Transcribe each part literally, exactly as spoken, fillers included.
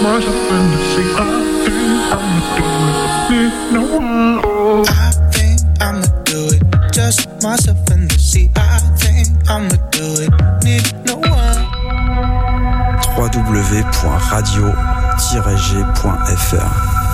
myself in the sea. I think I'ma do it. Need no one. I think I'ma do it. Just myself in the sea. I think I'ma do it. Need no one. w w w point radio tiret g point f r.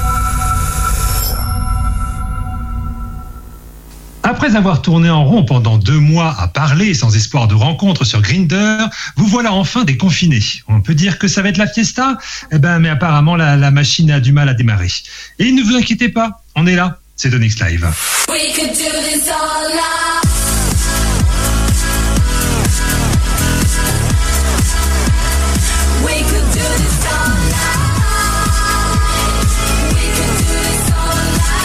Après avoir tourné en rond pendant deux mois à parler sans espoir de rencontre sur Grindr, vous voilà enfin déconfinés. On peut dire que ça va être la fiesta ? Eh ben, mais apparemment la, la machine a du mal à démarrer. Et ne vous inquiétez pas, on est là, c'est The Next Live. We could do this all night. We could do this all night. We could do this all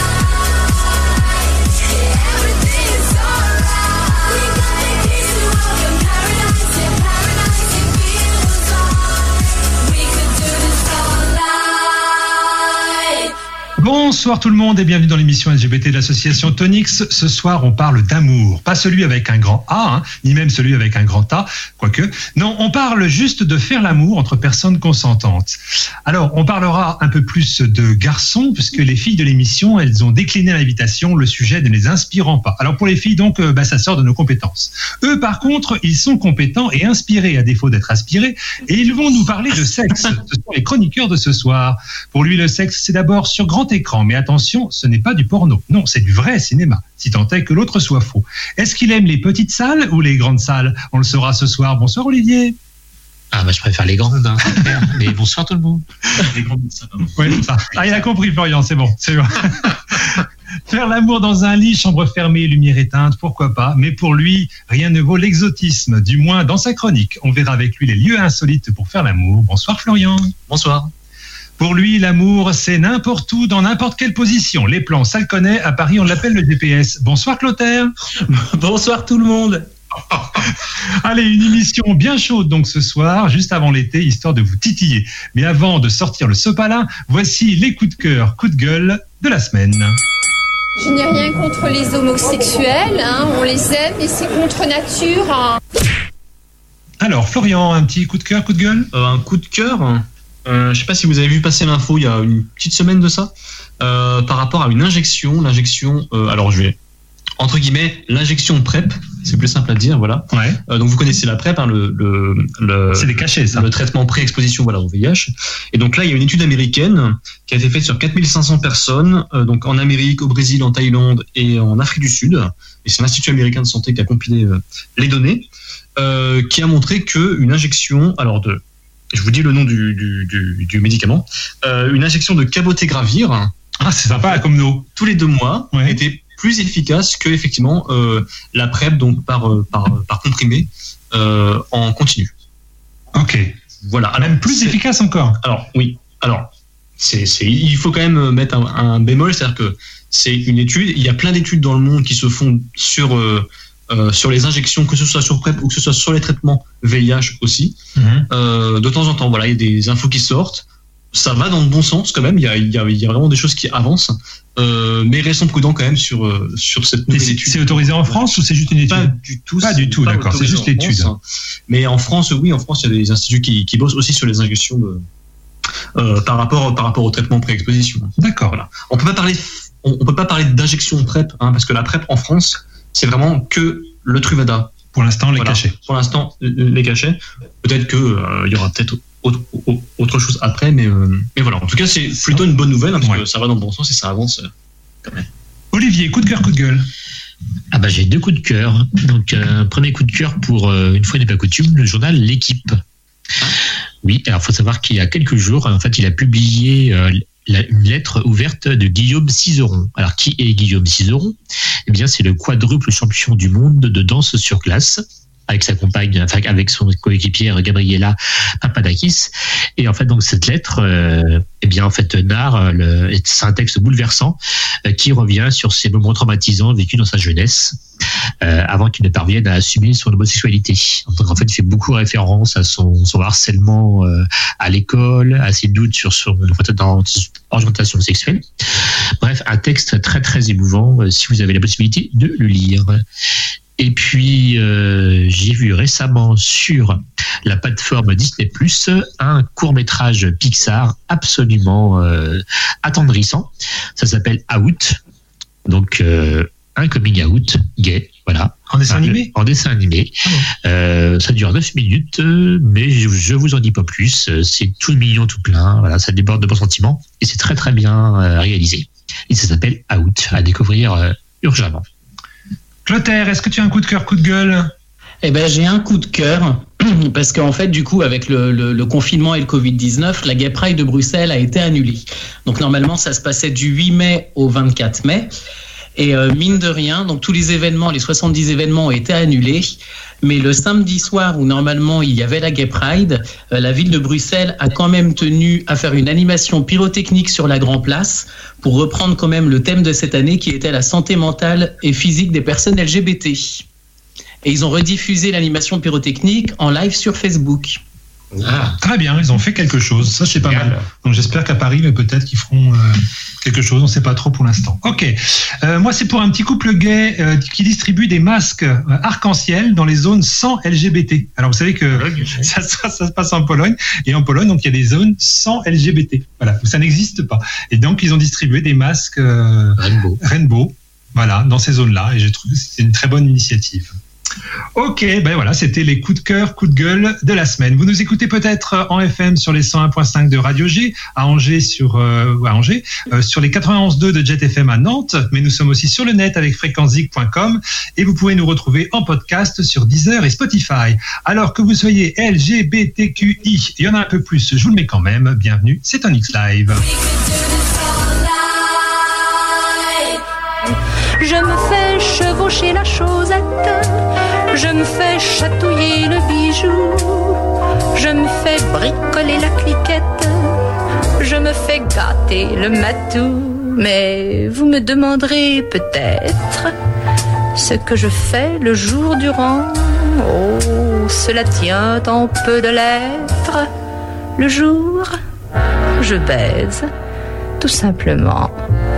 night. Yeah, everything is alright. We got the keys to open paradise. Yeah, paradise it feels right. We could do this all night. Bonsoir tout le monde et bienvenue dans l'émission L G B T de l'association Tonix. Ce soir, on parle d'amour. Pas celui avec un grand A, hein, ni même celui avec un grand A, quoique. Non, on parle juste de faire l'amour entre personnes consentantes. Alors, on parlera un peu plus de garçons, puisque les filles de l'émission, elles ont décliné l'invitation, le sujet ne les inspirant pas. Alors pour les filles, donc, bah, ça sort de nos compétences. Eux, par contre, ils sont compétents et inspirés, à défaut d'être aspirés, et ils vont nous parler de sexe. Ce sont les chroniqueurs de ce soir. Pour lui, le sexe, c'est d'abord sur grand écran, mais attention, ce n'est pas du porno. Non, c'est du vrai cinéma, si tant est que l'autre soit faux. Est-ce qu'il aime les petites salles ou les grandes salles ? On le saura ce soir. Bonsoir Olivier. Ah bah je préfère les grandes, hein. Mais bonsoir tout le monde. Les grandes, ça va. Oui, ça. Ah, il a compris Florian, c'est bon, c'est bon. Faire l'amour dans un lit, chambre fermée, lumière éteinte, pourquoi pas. Mais pour lui, rien ne vaut l'exotisme, du moins dans sa chronique. On verra avec lui les lieux insolites pour faire l'amour. Bonsoir Florian. Bonsoir. Pour lui, l'amour, c'est n'importe où, dans n'importe quelle position. Les plans, ça le connaît. À Paris, on l'appelle le G P S. Bonsoir Clotaire. Bonsoir tout le monde. Allez, une émission bien chaude donc ce soir, juste avant l'été, histoire de vous titiller. Mais avant de sortir le sopalin, voici les coups de cœur, coups de gueule de la semaine. Je n'ai rien contre les homosexuels, hein, on les aime et c'est contre nature. Hein. Alors, Florian, un petit coup de cœur, coup de gueule ? euh, Un coup de cœur euh, je sais pas si vous avez vu passer l'info il y a une petite semaine de ça, euh, par rapport à une injection, l'injection, euh, alors je vais, entre guillemets, l'injection PrEP, c'est plus simple à dire, voilà. Ouais. Euh, donc vous connaissez la PrEP, hein, le, le, le, c'est des cachets, ça. Le traitement pré-exposition, voilà, au V I H. Et donc là, il y a une étude américaine qui a été faite sur quatre mille cinq cents personnes, euh, donc en Amérique, au Brésil, en Thaïlande et en Afrique du Sud. Et c'est l'Institut américain de santé qui a compilé euh, les données, euh, qui a montré que une injection, alors de, je vous dis le nom du, du, du, du médicament, euh, une injection de cabotegravir. Ah, c'est sympa, comme nous. Tous les deux mois, ouais. était plus efficace que effectivement euh, la PrEP, donc par par par comprimé euh, en continu. Ok. Voilà. Alors, même plus c'est... efficace encore. Alors oui. Alors c'est c'est il faut quand même mettre un, un bémol, c'est-à-dire que c'est une étude. Il y a plein d'études dans le monde qui se font sur euh, euh, sur les injections, que ce soit sur PrEP ou que ce soit sur les traitements V I H aussi. Mm-hmm. Euh, de temps en temps, voilà, il y a des infos qui sortent. Ça va dans le bon sens quand même. Il y a il y a, il y a vraiment des choses qui avancent. Euh, mais restons prudents quand même sur euh, sur cette nouvelle c'est, étude. C'est autorisé en France ou c'est juste une étude ? Pas du tout. Pas du tout, pas d'accord. C'est juste l'étude. France, hein. Mais en France, oui, en France, il y a des instituts qui, qui bossent aussi sur les injections de, euh, par rapport par rapport au traitement pré-exposition. D'accord. Voilà. On peut pas parler on, on peut pas parler d'injection PrEP, hein, parce que la PrEP en France, c'est vraiment que le Truvada. Pour l'instant, les voilà. cachets. Pour l'instant, les cachets. Peut-être que euh, il y aura peut-être autre, autre chose après, mais euh, mais voilà. En tout cas, c'est plutôt une bonne nouvelle, hein, parce ouais. que ça va dans le bon sens et ça avance. Euh, quand même. Olivier, coup de cœur, coup de gueule. Ah bah j'ai deux coups de cœur. Donc euh, premier coup de cœur pour euh, une fois n'est pas coutume, le journal L'Équipe. Ah. Oui, alors faut savoir qu'il y a quelques jours, en fait, il a publié euh, la, une lettre ouverte de Guillaume Cizeron. Alors qui est Guillaume Cizeron ? Eh bien, c'est le quadruple champion du monde de danse sur glace, avec sa compagne, enfin avec son coéquipière Gabriela Papadakis. Et en fait, donc cette lettre, euh, eh bien en fait narre, le, c'est un texte bouleversant euh, qui revient sur ces moments traumatisants vécus dans sa jeunesse, euh, avant qu'il ne parvienne à assumer son homosexualité. Donc en fait, il fait beaucoup référence à son, son harcèlement euh, à l'école, à ses doutes sur son orientation sexuelle. Bref, un texte très très émouvant, euh, si vous avez la possibilité de le lire. Et puis, euh, j'ai vu récemment sur la plateforme Disney plus, un court-métrage Pixar absolument euh, attendrissant. Ça s'appelle Out. Donc, euh, un coming out gay, voilà. En dessin animé ? En dessin animé. Ah bon. Euh, ça dure neuf minutes, euh, mais je, je vous en dis pas plus. Euh, C'est tout mignon, tout plein. Voilà, ça déborde de bons sentiments. Et c'est très, très bien euh, réalisé. Et ça s'appelle Out, à découvrir euh, urgemment. Clotaire, est-ce que tu as un coup de cœur, coup de gueule ? Eh ben, j'ai un coup de cœur parce qu'en fait, du coup, avec le, le, le confinement et le covid dix-neuf, la Gay Pride de Bruxelles a été annulée. Donc, normalement, ça se passait du huit mai au vingt-quatre mai. Et euh, mine de rien, donc tous les événements, les soixante-dix événements ont été annulés. Mais le samedi soir où normalement il y avait la Gay Pride, euh, la ville de Bruxelles a quand même tenu à faire une animation pyrotechnique sur la Grand Place pour reprendre quand même le thème de cette année qui était la santé mentale et physique des personnes L G B T. Et ils ont rediffusé l'animation pyrotechnique en live sur Facebook. Ah. Très bien, ils ont fait quelque chose. Ça, c'est pas Génial. mal. Donc, j'espère qu'à Paris, mais peut-être qu'ils feront euh, quelque chose. On ne sait pas trop pour l'instant. Ok. Euh, moi, c'est pour un petit couple gay euh, qui distribue des masques euh, arc-en-ciel dans les zones sans L G B T. Alors, vous savez que ça, ça, ça se passe en Pologne. Et en Pologne, donc, il y a des zones sans L G B T. Voilà. Ça n'existe pas. Et donc, ils ont distribué des masques euh, Rainbow. Rainbow. Voilà, dans ces zones-là. Et j'ai trouvé que c'est une très bonne initiative. Ok, ben voilà, c'était les coups de cœur, coups de gueule de la semaine. Vous nous écoutez peut-être en F M sur les cent un virgule cinq de Radio G, à Angers sur euh, à Angers, euh, sur les quatre-vingt-onze virgule deux de Jet F M à Nantes, mais nous sommes aussi sur le net avec fréquence zik point com et vous pouvez nous retrouver en podcast sur Deezer et Spotify. Alors que vous soyez L G B T Q I, il y en a un peu plus, je vous le mets quand même. Bienvenue, c'est Tonix Live. Je me fais chevaucher la chaussette, je me fais chatouiller le bijou, je me fais bricoler la cliquette, je me fais gâter le matou. Mais vous me demanderez peut-être ce que je fais le jour durant. Oh, cela tient en peu de lettres. Le jour, je baise, tout simplement.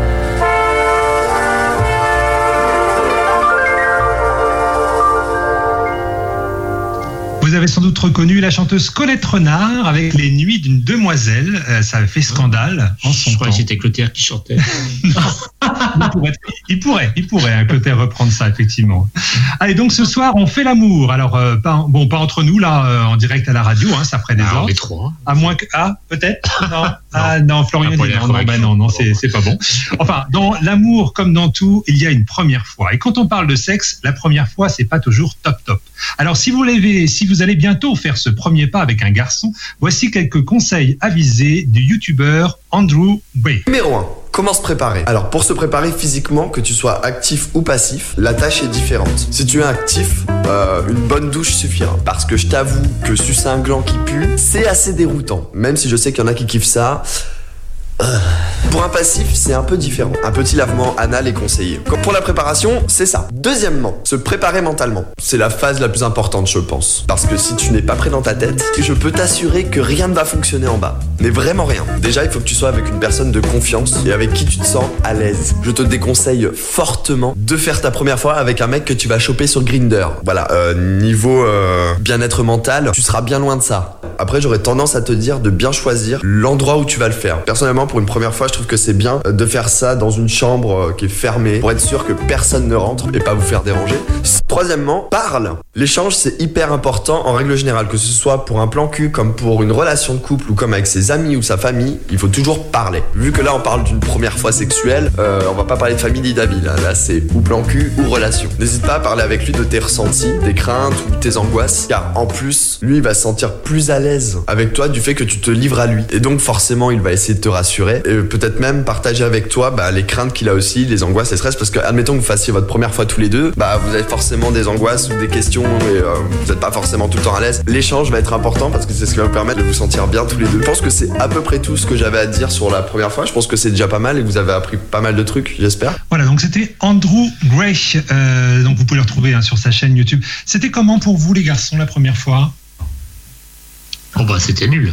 Vous avez sans doute reconnu la chanteuse Colette Renard avec Les Nuits d'une demoiselle. Euh, ça avait fait scandale en son Je crois temps. que c'était Clotaire qui chantait. il pourrait, il pourrait, il pourrait hein, Clotaire reprendre ça effectivement. Allez, donc ce soir on fait l'amour. Alors euh, pas, bon, pas entre nous là, euh, en direct à la radio, hein, ça ferait des Ah, on ordres. est trois. À moins que ah peut-être non ah non Florian Ah, dit pour les non non, corrections. bah non non c'est c'est pas bon. Enfin dans l'amour comme dans tout il y a une première fois et quand on parle de sexe la première fois c'est pas toujours top top. Alors si vous l'avez si vous allez bientôt faire ce premier pas avec un garçon, voici quelques conseils avisés du youtubeur Andrew Way. Numéro un. Comment se préparer? Alors pour se préparer physiquement, que tu sois actif ou passif, la tâche est différente. Si tu es actif, euh, une bonne douche suffira. Parce que je t'avoue que sucer un gland qui pue, c'est assez déroutant. Même si je sais qu'il y en a qui kiffent ça. Euh. Pour un passif, c'est un peu différent. Un petit lavement anal est conseillé. Comme pour la préparation, c'est ça. Deuxièmement, se préparer mentalement. C'est la phase la plus importante, je pense. Parce que si tu n'es pas prêt dans ta tête, je peux t'assurer que rien ne va fonctionner en bas. Mais vraiment rien. Déjà, il faut que tu sois avec une personne de confiance et avec qui tu te sens à l'aise. Je te déconseille fortement de faire ta première fois avec un mec que tu vas choper sur Grindr. Voilà, euh, niveau euh, bien-être mental, tu seras bien loin de ça. Après, j'aurais tendance à te dire de bien choisir l'endroit où tu vas le faire. Personnellement, pour une première fois, je trouve que c'est bien de faire ça dans une chambre qui est fermée pour être sûr que personne ne rentre et pas vous faire déranger. Troisièmement, parle. L'échange, c'est hyper important en règle générale, que ce soit pour un plan cul, comme pour une relation de couple ou comme avec ses amis ou sa famille, il faut toujours parler. Vu que là, on parle d'une première fois sexuelle, euh, on va pas parler de famille ni d'amis. Là, là c'est ou plan cul ou relation. N'hésite pas à parler avec lui de tes ressentis, tes craintes ou tes angoisses, car en plus, lui, il va se sentir plus à l'aise avec toi du fait que tu te livres à lui. Et donc, forcément, il va essayer de te rassurer et peut-être même partager avec toi bah, les craintes qu'il a aussi, les angoisses, les stress, parce que admettons que vous fassiez votre première fois tous les deux, bah vous avez forcément des angoisses ou des questions et euh, vous n'êtes pas forcément tout le temps à l'aise. L'échange va être important parce que c'est ce qui va vous permettre de vous sentir bien tous les deux. Je pense que c'est à peu près tout ce que j'avais à dire sur la première fois. Je pense que c'est déjà pas mal et que vous avez appris pas mal de trucs, j'espère. Voilà, donc c'était Andrew Gray, euh, donc vous pouvez le retrouver hein, sur sa chaîne YouTube. C'était comment pour vous les garçons la première fois? Oh bah c'était nul.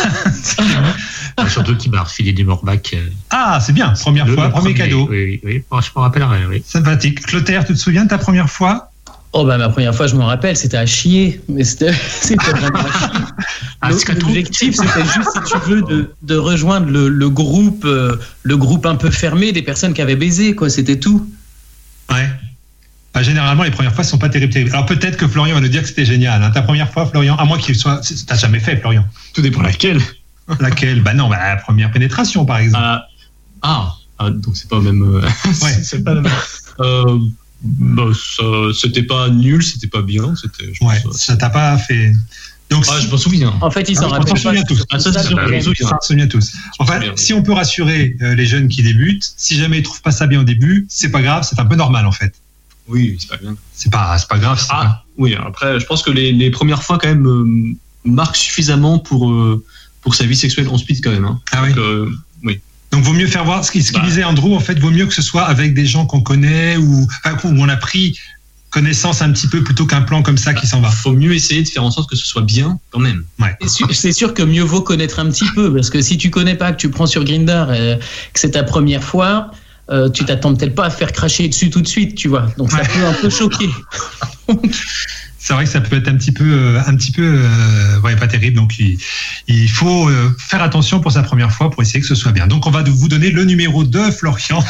Surtout qu'il m'a refilé des Morbac. Euh, Ah, c'est bien, première le, fois, le premier, cadeau. Oui, oui, oui. Bon, je m'en rappellerai, oui. Sympathique. Clotaire, tu te souviens de ta première fois? Oh bah ma première fois, je m'en rappelle, c'était à chier, mais c'était, c'était vraiment à chier. Ah, Le- L'objectif, c'était juste, si tu veux, de, de rejoindre le, le groupe, euh, le groupe un peu fermé des personnes qui avaient baisé, quoi. C'était tout. Ouais. Bah, généralement, les premières fois ne sont pas terribles, terribles. Alors peut-être que Florian va nous dire que c'était génial. Hein. Ta première fois, Florian, à moins qu'il soit, t'as jamais fait, Florian. Tout dépend laquelle. Laquelle? Bah non, bah la première pénétration, par exemple. Ah, ah, ah, donc c'est pas même. Euh, Ouais. c'est pas le même. Euh, bah, ça, c'était pas nul, c'était pas bien, c'était. Je Ouais. pense, Ça t'a pas fait. Donc, Ah, si- je m'en souviens. En fait, ils Ah, s'en on rappellent s'en pas. souvient tous. Ah, ça, c'est sûr, le je m'en problème. souviens. on s'en souvient tous. Enfin, Merde. si on peut rassurer euh, les jeunes qui débutent, si jamais ils trouvent pas ça bien au début, c'est pas grave, c'est un peu normal en fait. Oui, c'est pas bien. C'est pas, c'est pas grave. c'est pas- Ah, oui, après, je pense que les, les premières fois, quand même, euh, marquent suffisamment pour, euh, pour sa vie sexuelle en speed, quand même. Hein. Ah oui. Donc, euh, oui. Donc, vaut mieux faire voir ce qu'il ce qu'il Bah. disait Andrew. En fait, vaut mieux que ce soit avec des gens qu'on connaît ou enfin, où on a pris connaissance un petit peu plutôt qu'un plan comme ça qui s'en va. Faut mieux essayer de faire en sorte que ce soit bien, quand même. Ouais. C'est sûr, c'est sûr que mieux vaut connaître un petit peu, parce que si tu connais pas, que tu prends sur Grindr, euh, que c'est ta première fois, euh, tu t'attends peut-être pas à faire cracher dessus tout de suite, tu vois. Donc ça Ouais. peut un peu choquer. C'est vrai que ça peut être un petit peu, euh, un petit peu, euh, ouais, pas terrible. Donc, il, il faut euh, faire attention pour sa première fois pour essayer que ce soit bien. Donc, on va vous donner le numéro de Florian.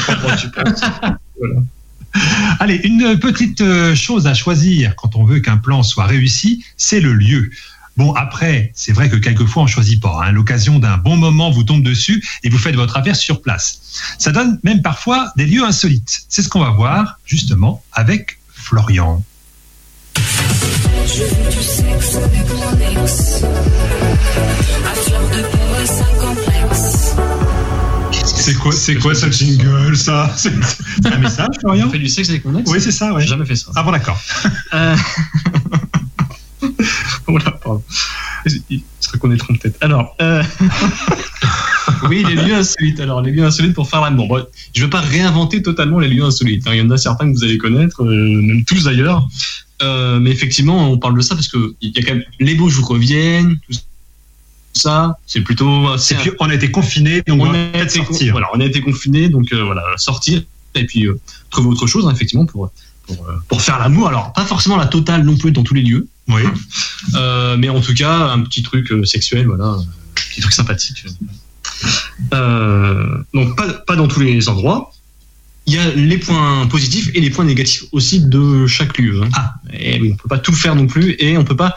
Allez, une petite euh, chose à choisir quand on veut qu'un plan soit réussi, c'est le lieu. Bon, après, c'est vrai que quelquefois on choisit pas. Hein. L'occasion d'un bon moment vous tombe dessus et vous faites votre affaire sur place. Ça donne même parfois des lieux insolites. C'est ce qu'on va voir justement avec Florian. Je veux du sexe avec mon ex. À fleur de peau et sans complexe. C'est quoi, c'est quoi ce jingle, ça? C'est c'est un message, Florian? On fait du sexe avec mon ex? Oui, c'est ça, ouais. J'ai jamais fait ça. Ah bon, d'accord. Euh... voilà, pardon. Il se reconnaîtront peut-être. Alors, euh... oui, les lieux insolites. Alors, les lieux insolites pour faire l'amour. Bon, je ne veux pas réinventer totalement les lieux insolites. Il y en a certains que vous allez connaître, euh, même tous d'ailleurs. Euh, mais effectivement, on parle de ça parce que il y a quand même les beaux jours reviennent, tout ça. C'est plutôt. Et puis, on a été confinés, donc on, on va a peut-être été, sortir. voilà, on a été confinés, donc euh, voilà, sortir et puis euh, trouver autre chose, hein, effectivement, pour pour, euh, pour faire l'amour. Alors, pas forcément la totale non plus dans tous les lieux. Oui. Euh, mais en tout cas, un petit truc euh, sexuel, voilà, un petit truc sympathique. Euh, donc, pas, pas dans tous les endroits. Il y a les points positifs et les points négatifs aussi de chaque lieu. Hein. Ah. Et oui, on peut pas tout faire non plus et on peut pas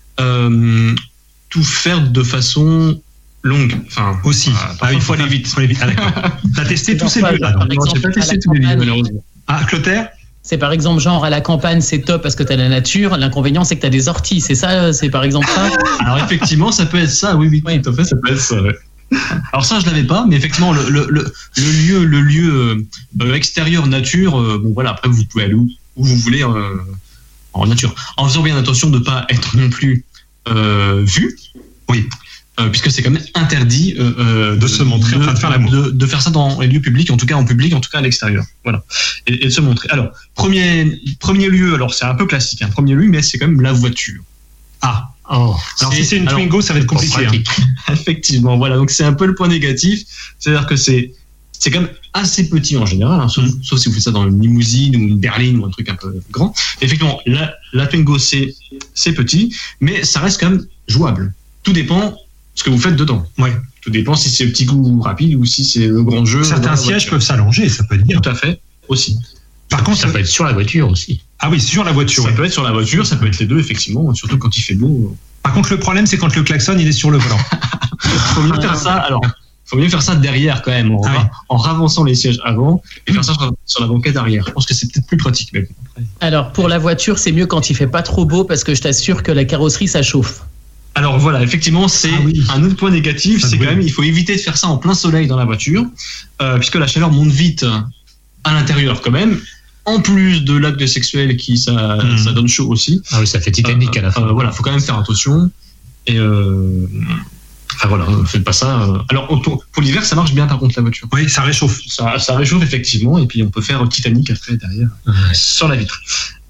euh, tout faire de façon longue. Enfin, Aussi. euh, Ah parfois, oui, faut aller vite. Faut aller vite. Ah, d'accord. T'as testé tous ces Par lieux-là, donc. exemple, Non, j'ai pas testé à la tous les lieux, campagne, malheureusement. Ah, Clotaire? C'est par exemple genre à la campagne, c'est top parce que t'as la nature. L'inconvénient, c'est que t'as des orties. C'est ça, c'est par exemple ça. Alors effectivement, ça peut être ça, oui, oui, Oui. tout à fait, ça peut être ça. Ouais. Alors ça, je l'avais pas, mais effectivement, le, le, le, le lieu, le lieu euh, extérieur nature, euh, bon voilà, après vous pouvez aller où, où vous voulez euh, en nature, en faisant bien attention de pas être non plus euh, vu. Oui. Euh, puisque c'est quand même interdit euh, euh, De se montrer en train de faire l'amour. de, de faire ça dans les lieux publics, en tout cas en public, en tout cas à l'extérieur. Voilà. Et, et de se montrer. Alors, premier, premier lieu, alors c'est un peu classique, un hein, premier lieu, mais c'est quand même la voiture. Ah. Oh, Alors, si c'est une alors, Twingo, ça va être compliqué. Hein. Effectivement, voilà. Donc, c'est un peu le point négatif. C'est-à-dire que c'est, c'est quand même assez petit en général, hein, sauf, Mm. sauf si vous faites ça dans une limousine ou une berline ou un truc un peu grand. Effectivement, la, la Twingo, c'est, c'est petit, mais ça reste quand même jouable. Tout dépend ce que vous faites dedans. Ouais. Tout dépend si c'est le petit goût rapide ou si c'est le grand jeu. Certains dans la sièges voiture. peuvent s'allonger, ça peut dire. Tout à fait, aussi. Par contre, ça peut être sur la voiture aussi. ah oui, sur la voiture. Ça ouais. peut être sur la voiture, ça peut être les deux, effectivement, surtout quand il fait beau. Par contre, le problème, c'est quand le klaxon, il est sur le volant. Faut mieux faire ça, alors, faut mieux faire ça derrière quand même, en, Ah oui. en ravançant les sièges avant et faire ça sur, sur la banquette arrière. Je pense que c'est peut-être plus pratique. Mais bon, après. Alors pour la voiture, c'est mieux quand il fait pas trop beau parce que je t'assure que la carrosserie ça chauffe. Alors voilà, effectivement, c'est Ah oui. un autre point négatif, Ça c'est brûle. quand même, il faut éviter de faire ça en plein soleil dans la voiture, euh, puisque la chaleur monte vite à l'intérieur quand même. En plus de l'acte sexuel qui ça, Mhm. ça donne chaud aussi. Ah oui, ça fait Titanic à la fin. Euh, voilà, faut quand même faire attention. Et euh, enfin voilà, euh, faites pas ça. euh. Alors pour, pour l'hiver, ça marche bien par contre la voiture. Oui, ça réchauffe. Ça, ça réchauffe effectivement, et puis on peut faire Titanic après derrière Ouais. sur la vitre.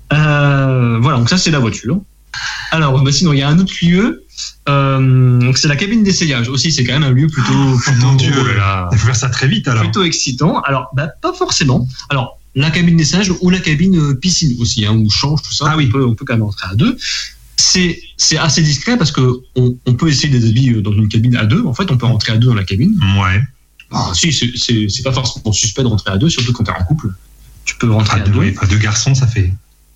Euh, voilà, donc ça c'est la voiture. Alors bah, sinon il y a un autre lieu. Euh, donc c'est la cabine d'essayage aussi. C'est quand même un lieu plutôt, plutôt Mon Dieu, oh là là, il faut faire ça très vite alors. plutôt excitant. Alors bah, pas forcément. Alors la cabine d'essayage ou la cabine euh, piscine aussi, hein, où change tout ça. Ah oui. On peut, on peut quand même rentrer à deux. C'est, c'est assez discret parce que on, on peut essayer des habits dans une cabine à deux. En fait, on peut rentrer à deux dans la cabine. Ouais. Ah, si, c'est, c'est, c'est pas forcément suspect de rentrer à deux, surtout quand t'es en couple. Tu peux rentrer Ah, à deux, deux. oui, enfin, deux garçons, ça fait.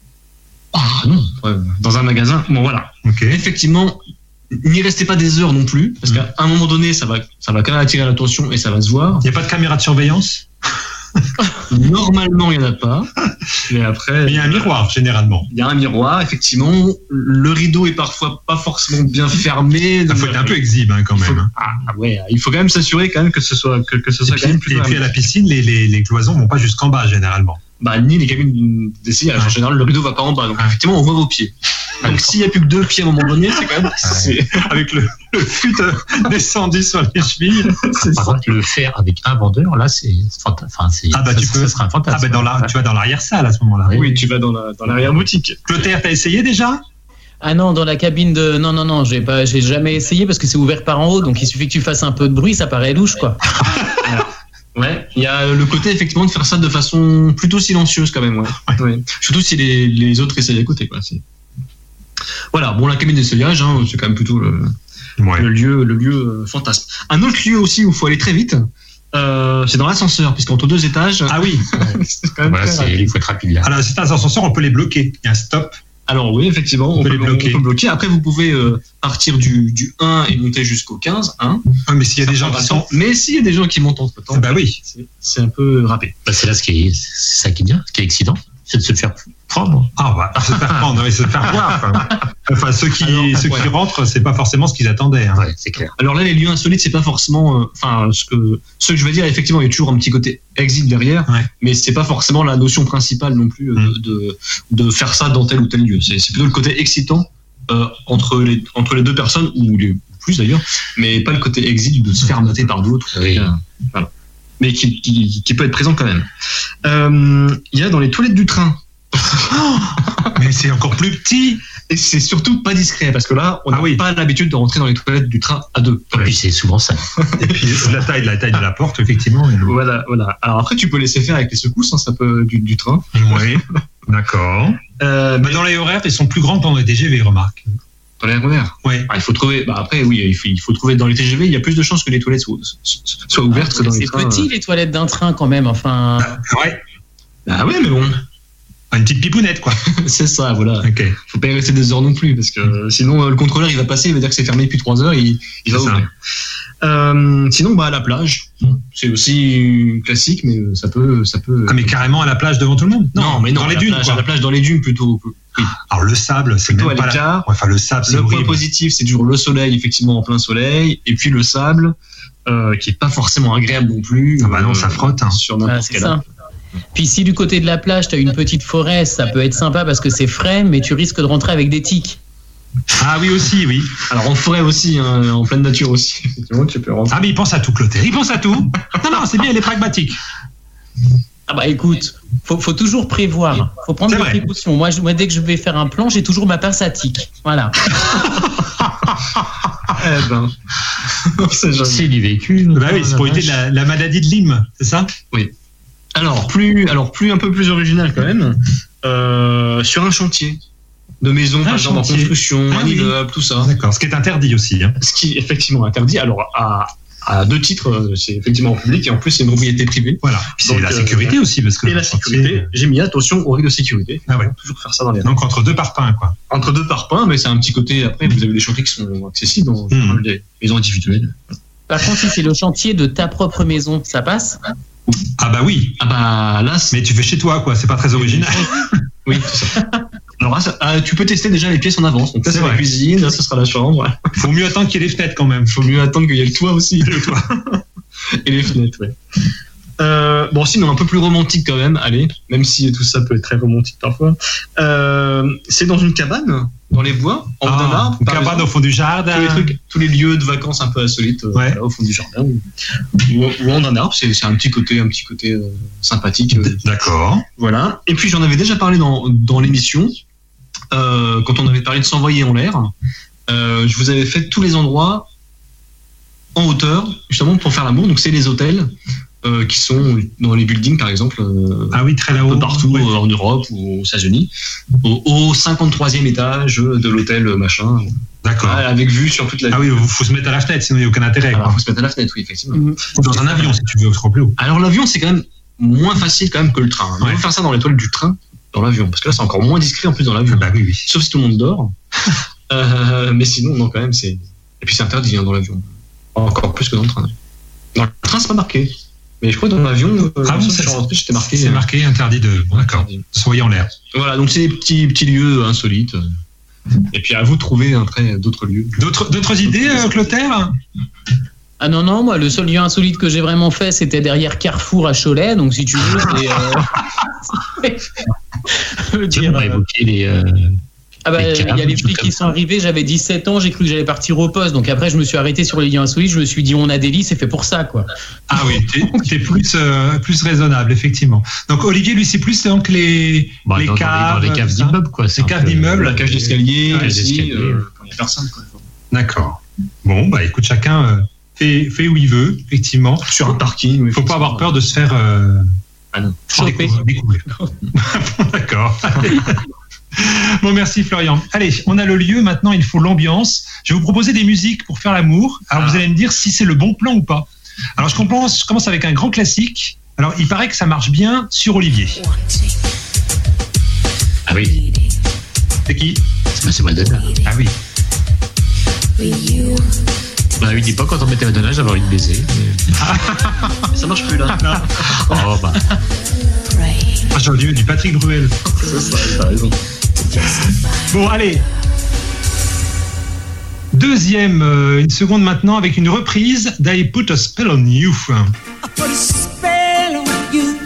Ah non, ouais, dans un magasin. Bon voilà. Ok. Effectivement, n'y restez pas des heures non plus, parce Mmh. qu'à un moment donné, ça va, ça va quand même attirer l'attention et ça va se voir. Il n'y a pas de caméra de surveillance? Normalement, il n'y en a pas. Mais après, Mais il y a un miroir, généralement. il y a un miroir, effectivement. Le rideau est parfois pas forcément bien fermé. Il donc, faut être un peu exhibe, hein, quand il faut- même. hein. ah, ouais, il faut quand même s'assurer quand même que ce soit que, que ce Et soit puis, quand même plus et puis à la piscine, les, les, les cloisons vont pas jusqu'en bas, généralement. bah, ni les cabines d'essayage. En Ouais. général, le rideau va pas en bas. Donc, Ouais. effectivement, on voit vos pieds. Donc, s'il y a plus que deux pieds à un moment donné, c'est quand même, c'est, Avec le, le fut euh, descendu sur les chevilles. c'est Par ça. contre, le faire avec un vendeur, là, c'est, fanta- enfin, c'est, Ah, bah, ça, tu ça peux. sera un fantasme. Ah, ben, dans la, tu vas dans l'arrière-salle à ce moment-là. Oui. Oui, tu vas dans la, dans l'arrière-boutique. Clotaire, t'as essayé déjà? Ah non, dans la cabine de. Non, non, non, j'ai pas, j'ai jamais essayé parce que c'est ouvert par en haut, donc il suffit que tu fasses un peu de bruit, ça paraît louche, quoi. Ouais, il y a le côté effectivement de faire ça de façon plutôt silencieuse quand même, ouais. Ouais. Surtout si les, les autres essayent à côté, quoi. C'est... Voilà, bon, la cabine d'essayage, hein, c'est quand même plutôt le, Ouais. le lieu, le lieu euh, fantasme. Un autre lieu aussi où il faut aller très vite, euh, c'est dans l'ascenseur, puisqu'entre deux étages. Ah oui. c'est quand même Voilà, très c'est, rapide. il faut être rapide là. Alors, certains ascenseurs, on peut les bloquer. Il y a un stop. Alors oui, effectivement, on, peut peut, les bloquer. on peut bloquer. Après, vous pouvez euh, partir du, du un et monter jusqu'au quinze. Hein. Ah, mais s'il y a des gens qui sont. Mais s'il y a des gens qui montent entre temps, Bah oui. c'est, c'est un peu râpé. Bah, c'est là ce qui est, c'est ça qui est bien, ce qui est excitant, c'est de se faire prendre. Ah, bah, se faire prendre, mais se faire voir. Enfin, enfin ceux qui, Alors, ceux ouais. qui rentrent, c'est pas forcément ce qu'ils attendaient. Hein. Ouais, c'est clair. Alors là, les lieux insolites, c'est pas forcément, euh, enfin, ce que, ce que je veux dire, effectivement, il y a toujours un petit côté exit derrière, Ouais. mais c'est pas forcément la notion principale non plus euh, Mm. de, de faire ça dans tel ou tel lieu. C'est, c'est plutôt le côté excitant euh, entre les entre les deux personnes ou les plus d'ailleurs, mais pas le côté exit de se faire mater par d'autres. Oui. Euh, voilà. Mais qui, qui, qui peut être présent quand même. Euh, Il y a dans les toilettes du train. Mais c'est encore plus petit. Et c'est surtout pas discret parce que là, on n'a Ah oui. pas l'habitude de rentrer dans les toilettes du train à deux. Et puis c'est souvent ça. Et puis, la taille, la taille de la porte, effectivement. Voilà, voilà. Alors après, tu peux laisser faire avec les secousses, hein, ça peut du, du train. Oui. D'accord. Euh, Mais dans les horaires, ils sont plus grands que dans les T G V, remarque. dans les R E R. Oui. Ah, il faut trouver. Bah après, oui, il faut, il faut trouver dans les T G V. Il y a plus de chances que les toilettes soient, soient ouvertes que dans les C'est trains. petit les toilettes d'un train quand même, enfin. Ouais. Ah ouais, mais bon, Une petite pipounette, quoi. c'est ça, voilà. Ok. Faut pas y rester des heures non plus parce que euh, sinon euh, le contrôleur il va passer, il va dire que c'est fermé depuis trois heures, et il, il va C'est ça. ouvrir. Euh, sinon, bah à la plage, c'est aussi classique, mais euh, ça peut, ça peut. Ah, mais carrément à la plage devant tout le monde? non, mais non, Dans à les la dunes, plage, quoi. à la plage dans les dunes plutôt. Oui. Alors, le sable, c'est Plutôt même à pas la... l'écart. Ouais, enfin, le sable, c'est Le point horrible. positif, c'est toujours le soleil, effectivement en plein soleil, et puis le sable, euh, qui est pas forcément agréable non plus. Ah bah non, ça frotte, hein. Sur Ah, n'importe c'est quel ça. Puis si du côté de la plage, tu as une petite forêt, ça peut être sympa parce que c'est frais, mais tu risques de rentrer avec des tiques. Ah oui, aussi, oui. Alors en forêt aussi, hein, en pleine nature aussi. Effectivement, tu peux rentrer. Ah, mais il pense à tout, Clotaire. Il pense à tout. Non, non, c'est bien, il est pragmatique. Ah bah écoute, faut, faut toujours prévoir, faut prendre C'est des vrai. précautions. Moi, je- moi, dès que je vais faire un plan, j'ai toujours ma pince à tiques. Voilà. Eh ben, c'est joli. C'est du vécu. Bah oui, c'est pour éviter la, la maladie de Lyme, c'est ça? Alors plus, alors plus un peu plus original quand même. Euh, sur un chantier de maison, Un par exemple en chantier. construction, Ah un oui. immeuble, tout ça. D'accord, ce qui est interdit aussi. Hein. Ce qui est effectivement interdit. Alors à, à deux titres, euh, c'est effectivement en public et en plus c'est une propriété privée. Voilà. Puis c'est Donc, la euh, sécurité aussi, parce que Et la sécurité, j'ai mis attention aux règles de sécurité. Ah ouais. Il faut toujours faire ça dans les Donc entre deux parpaings, quoi. entre deux parpaings, mais c'est un petit côté. Après, vous avez des chantiers qui sont accessibles dans Hmm. des maisons individuelles. Par contre, si c'est le chantier de ta propre maison, ça passe? Ah bah oui. Ah bah là, c'est... Mais tu fais chez toi, quoi. C'est pas très original. oui, c'est ça. Alors là, ça- ah, tu peux tester déjà les pièces en avance. Donc là, C'est c'est la vrai. cuisine, là, ce sera la chambre. Faut mieux attendre qu'il y ait les fenêtres quand même. Faut mieux attendre qu'il y ait le toit aussi. Le toit. Et les fenêtres, ouais. Euh, bon, sinon, un peu plus romantique quand même, allez, même si tout ça peut être très romantique parfois. Euh, c'est dans une cabane, dans les bois, en haut d'un Ah, arbre. une par cabane exemple. au fond du jardin. Tous les trucs, tous les lieux de vacances un peu insolites, euh, Ouais. voilà, au fond du jardin ou, ou, ou en un arbre, c'est, c'est un petit côté, un petit côté euh, sympathique. euh, D'accord. voilà. Et puis j'en avais déjà parlé dans, dans l'émission, euh, quand on avait parlé de s'envoyer en l'air. Euh, je vous avais fait tous les endroits en hauteur, justement pour faire l'amour. Donc c'est les hôtels euh, qui sont dans les buildings, par exemple. Euh, ah oui, très là-haut. Un peu partout oui. euh, en Europe ou aux États-Unis. Au, au cinquante-troisième étage de l'hôtel machin. D'accord. Ah, avec vue sur toute la ville. Ah oui, il faut se mettre à la fenêtre, sinon il n'y a aucun intérêt. Il faut se mettre à la fenêtre, oui, effectivement. Mmh. Ou dans un avion, si tu veux, au plus haut. Alors l'avion, c'est quand même moins facile quand même que le train. On ouais. peut faire ça dans les toilettes du train, dans l'avion, parce que là, c'est encore moins discret en plus dans l'avion. Ah bah oui, oui. Sauf si tout le monde dort. euh, mais sinon, non, quand même, c'est. Et puis c'est interdit hein, dans l'avion. Encore plus que dans le train. Dans le train, c'est pas marqué. Mais je crois que dans l'avion, euh, ah bon, ça, rentré, j'étais marqué. C'est marqué interdit de. Bon, d'accord. Soyez en l'air. Voilà, donc c'est des petits, petits lieux insolites. Et puis à vous de trouver après d'autres lieux. D'autres, d'autres idées, euh, Clotaire ? Ah non, non, moi, le seul lieu insolite que j'ai vraiment fait, c'était derrière Carrefour à Cholet. Donc, si tu veux, c'est. Euh... je veux dire, on va évoquer les. Euh... Ah bah, il y a les flics qui sont arrivés, j'avais dix-sept ans, j'ai cru que j'allais partir au poste. Donc après, je me suis arrêté sur les lieux insolites, je me suis dit, on a des lits, c'est fait pour ça, quoi. Ah oui, t'es, t'es plus, euh, plus raisonnable, effectivement. Donc Olivier, lui, c'est plus donc les, bah, les dans, caves. Dans les, dans les caves d'immeubles, quoi. Les caves d'immeubles. La cage d'escalier, ouais, aussi, euh, quand il n'y a personne, quoi. D'accord. Bon, bah écoute, chacun euh, fait, fait où il veut, effectivement. Sur un parking. Il ne faut pas avoir peur de se faire. Euh, ah non. Choper. Découvrir. D'accord. Bon, merci Florian. Allez, on a le lieu, maintenant il faut l'ambiance. Je vais vous proposer des musiques pour faire l'amour. Alors ah. vous allez me dire si c'est le bon plan ou pas. Alors je commence, je commence avec un grand classique. Alors il paraît que ça marche bien sur Olivier. Ah oui. C'est qui ? C'est Madonna. Ah oui. Bah oui, dis pas quand on mettait Madonna, j'avais envie de baiser. Mais... ça marche plus là. Oh bah. Ah, j'ai envie du Patrick Bruel. C'est ça, t'as raison. Bon, allez. Deuxième, euh, une seconde maintenant, avec une reprise d'I Put a Spell on You. I put a spell on you.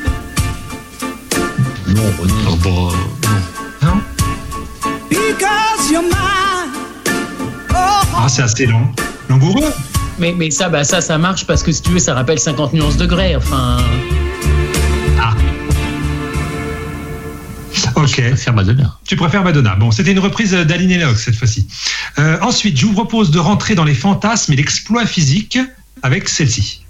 Non, oh non, bon, non. Non. Because you're mine. Oh, ah, c'est assez long. Langoureux. Mais, mais ça, bah, ça, ça marche parce que si tu veux, ça rappelle cinquante nuances de grès. Enfin. Ah. Ok. Je préfère Madonna. Tu préfères Madonna. Bon, c'était une reprise d'Aline et Léox cette fois-ci. Euh, ensuite, je vous propose de rentrer dans les fantasmes et l'exploit physique avec celle-ci.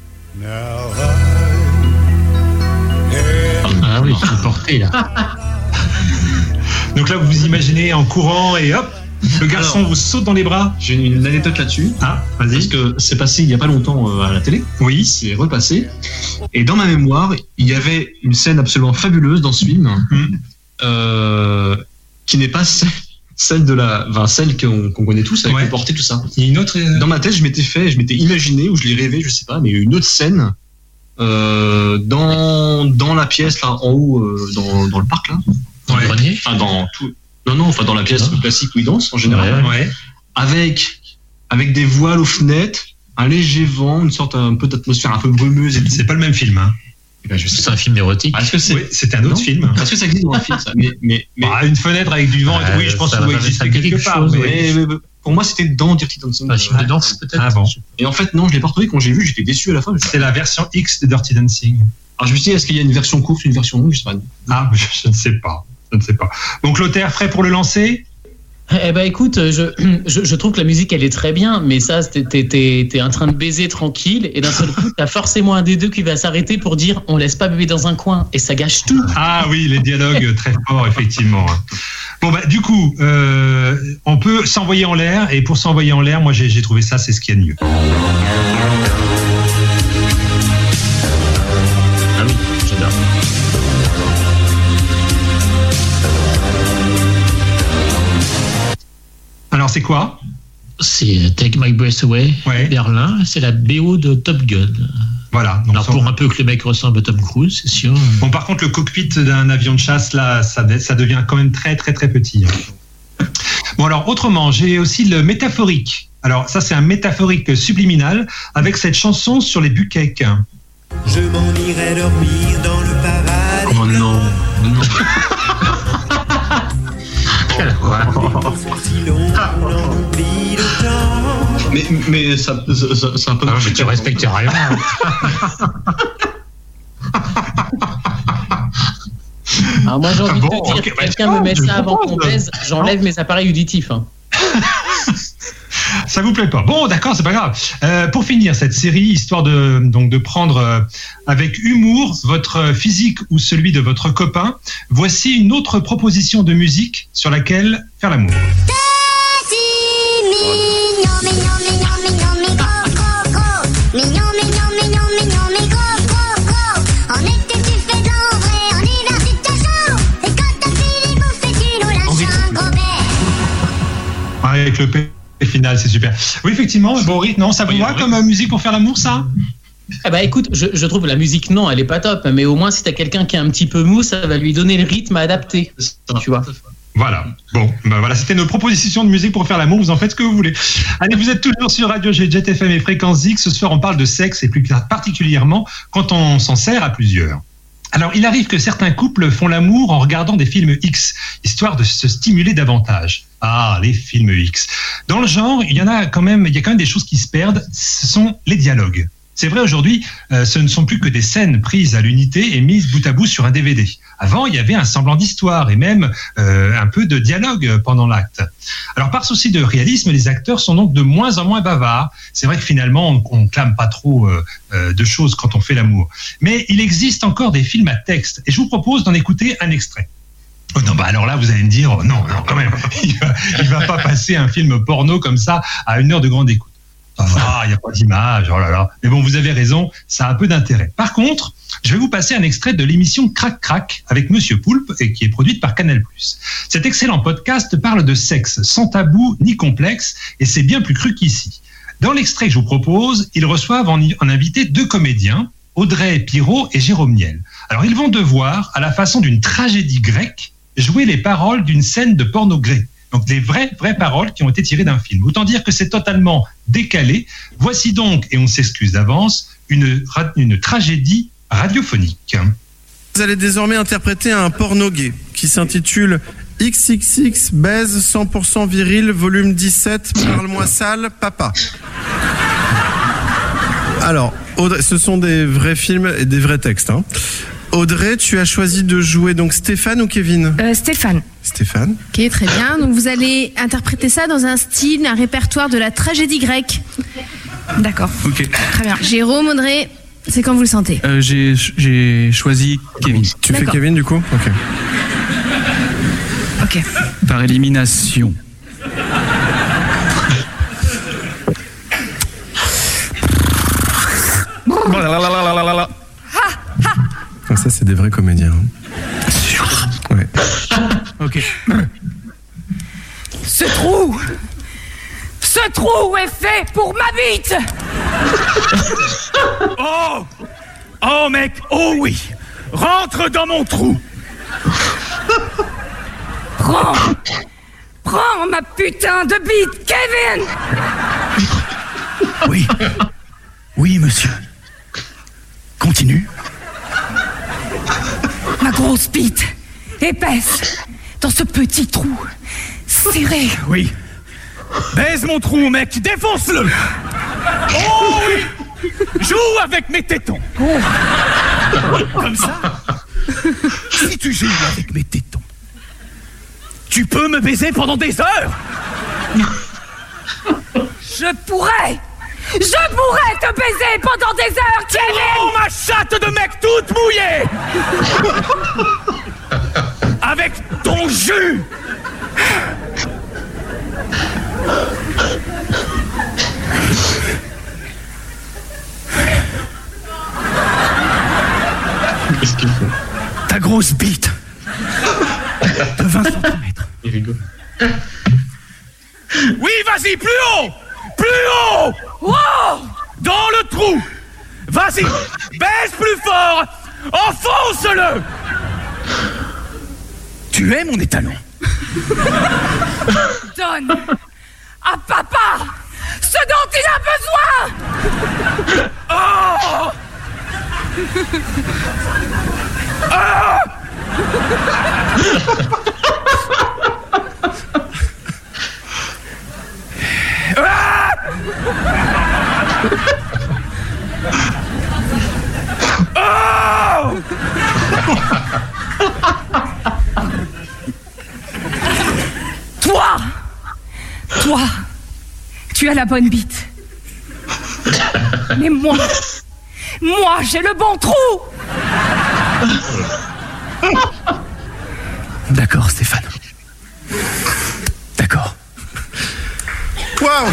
Ah oui, c'est porté là. Donc là, vous vous imaginez en courant et hop, le garçon Alors, vous saute dans les bras. J'ai une anecdote là-dessus. Ah, vas-y. Parce que c'est passé il n'y a pas longtemps euh, à la télé. Oui. C'est repassé. Et dans ma mémoire, il y avait une scène absolument fabuleuse dans ce film, mmh. euh, qui n'est pas celle, celle de la, enfin celle qu'on, qu'on connaît tous avec ouais. le porté tout ça. Il y a une autre. Euh... Dans ma tête, je m'étais fait, je m'étais imaginé ou je l'ai rêvé, je sais pas, mais une autre scène euh, dans dans la pièce là en haut, euh, dans dans le parc là. Dans ouais. le grenier. Enfin dans tout. Non, non, enfin dans la pièce classique où ils dansent en général, ouais, ouais. avec avec des voiles aux fenêtres, un léger vent, une sorte un peu d'atmosphère un peu brumeuse et tout. C'est pas le même film, hein. Ben, je sais c'est un film érotique. Est-ce que c'est oui, c'était un autre non film. Est-ce que ça existe dans un film ça mais, mais, mais... Bah, une fenêtre avec du vent et tout. Oui, je pense que ça doit exister quelque part. Chose, mais... Mais, mais, pour moi, c'était dans Dirty Dancing. Un film de danse, peut-être. Ah bon. Et en fait, non, je l'ai pas retrouvé. Quand j'ai vu, j'étais déçu à la fin. C'est la version X de Dirty Dancing. Alors je me suis dit, est-ce qu'il y a une version courte, une version longue? Je sais pas. Ah, je, je ne sais pas. Je ne sais pas. Donc Clotaire, prêt pour le lancer? Eh ben écoute, je, je, je trouve que la musique elle est très bien, mais ça t'es, t'es, t'es, t'es en train de baiser tranquille et d'un seul coup t'as forcément un des deux qui va s'arrêter pour dire on laisse pas bébé dans un coin et ça gâche tout. Ah oui, les dialogues très forts effectivement. Bon bah du coup, euh, on peut s'envoyer en l'air et pour s'envoyer en l'air, moi j'ai, j'ai trouvé ça, c'est ce qu'il y a de mieux. Ah oui, j'adore. Alors c'est quoi? C'est Take My Breath Away, ouais. Berlin. C'est la B O de Top Gun. Voilà. Donc alors pour un peu que le mec ressemble à Tom Cruise, c'est sûr. Bon, par contre, le cockpit d'un avion de chasse, là, ça, ça devient quand même très, très, très petit. Bon, alors, autrement, j'ai aussi le métaphorique. Alors, ça, c'est un métaphorique subliminal avec cette chanson sur les bukkaks. Je m'en irai dormir dans le paradis. Oh non, non. Mais, mais ça, ça, ça peut. Ah, mais tu respectes rien. Alors moi j'ai envie bon, de te dire, okay, quelqu'un bah, me met ça avant propose. qu'on baise, j'enlève mes appareils auditifs. Hein. Ça vous plaît pas? Bon, d'accord, c'est pas grave. Euh, pour finir cette série, histoire de donc de prendre euh, avec humour votre physique ou celui de votre copain, voici une autre proposition de musique sur laquelle faire l'amour. Avec le P final, c'est super. Oui, effectivement, bon rythme, non, ça vous va comme musique pour faire l'amour, ça? Eh ben, écoute, je, je trouve la musique, non, elle est pas top, mais au moins, si t'as quelqu'un qui est un petit peu mou, ça va lui donner le rythme adapté, tu vois. Voilà. Bon, ben voilà, c'était nos propositions de musique pour faire l'amour. Vous en faites ce que vous voulez. Allez, vous êtes toujours sur Radio Jet F M et Fréquence X. Ce soir, on parle de sexe et plus particulièrement quand on s'en sert à plusieurs. Alors, il arrive que certains couples font l'amour en regardant des films X, histoire de se stimuler davantage. Ah, les films X. Dans le genre, il y en a quand même, il y a quand même des choses qui se perdent. Ce sont les dialogues. C'est vrai, aujourd'hui, euh, ce ne sont plus que des scènes prises à l'unité et mises bout à bout sur un D V D. Avant, il y avait un semblant d'histoire et même euh, un peu de dialogue pendant l'acte. Alors, par souci de réalisme, les acteurs sont donc de moins en moins bavards. C'est vrai que finalement, on ne clame pas trop euh, euh, de choses quand on fait l'amour. Mais il existe encore des films à texte et je vous propose d'en écouter un extrait. Oh non, bah alors là, vous allez me dire, oh non, non, quand même, il va, il va pas passer un film porno comme ça à une heure de grande écoute. Ah, il n'y a pas d'image, oh là là. Mais bon, vous avez raison, ça a un peu d'intérêt. Par contre, je vais vous passer un extrait de l'émission Crac Crac avec Monsieur Poulpe et qui est produite par Canal plus. Cet excellent podcast parle de sexe sans tabou ni complexe et c'est bien plus cru qu'ici. Dans l'extrait que je vous propose, ils reçoivent en, en invité deux comédiens, Audrey Pirot et Jérôme Niel. Alors, ils vont devoir, à la façon d'une tragédie grecque, jouer les paroles d'une scène de porno gré. Donc des vraies, vraies paroles qui ont été tirées d'un film. Autant dire que c'est totalement décalé. Voici donc, et on s'excuse d'avance, une, une tragédie radiophonique. Vous allez désormais interpréter un porno gay qui s'intitule X X X baise cent pour cent viril, volume dix-sept, parle-moi sale, papa. Alors, Audrey, ce sont des vrais films et des vrais textes, hein. Audrey, tu as choisi de jouer donc Stéphane ou Kevin ? euh, Stéphane. Stéphane. Ok, très bien. Donc vous allez interpréter ça dans un style, un répertoire de la tragédie grecque. D'accord. Ok. Très bien. Jérôme, Audrey, c'est quand vous le sentez. Euh, j'ai, j'ai choisi Kevin. Tu fais Kevin du coup ? Ok. Ok. Par élimination. Ça, c'est des vrais comédiens. Ouais. Ok. Ce trou, ce trou est fait pour ma bite. Oh, oh mec, oh oui, rentre dans mon trou. Prends, prends ma putain de bite, Kevin. Oui, oui monsieur. Continue. Ma grosse bite, épaisse, dans ce petit trou, serré. Oui. Baise mon trou, mec, défonce-le. Oh oui. Joue avec mes tétons. Oh. Comme ça. Si tu joues avec mes tétons, tu peux me baiser pendant des heures. Je pourrais. Je pourrais te baiser pendant des heures, Kevin. Oh, ma chatte de mec toute mouillée. Avec ton jus. Qu'est-ce qu'il faut ? Ta grosse bite. De vingt centimètres. Il rigole. Oui, vas-y, plus haut. Plus haut. Wow. Dans le trou. Vas-y, baisse plus fort. Enfonce-le. Tu es mon étalon. Donne à papa ce dont il a besoin. Oh. Ah. Ah. Oh. Toi, toi, Tu as la bonne bite. Mais moi, moi, j'ai le bon trou. D'accord, Stéphane. D'accord. Waouh!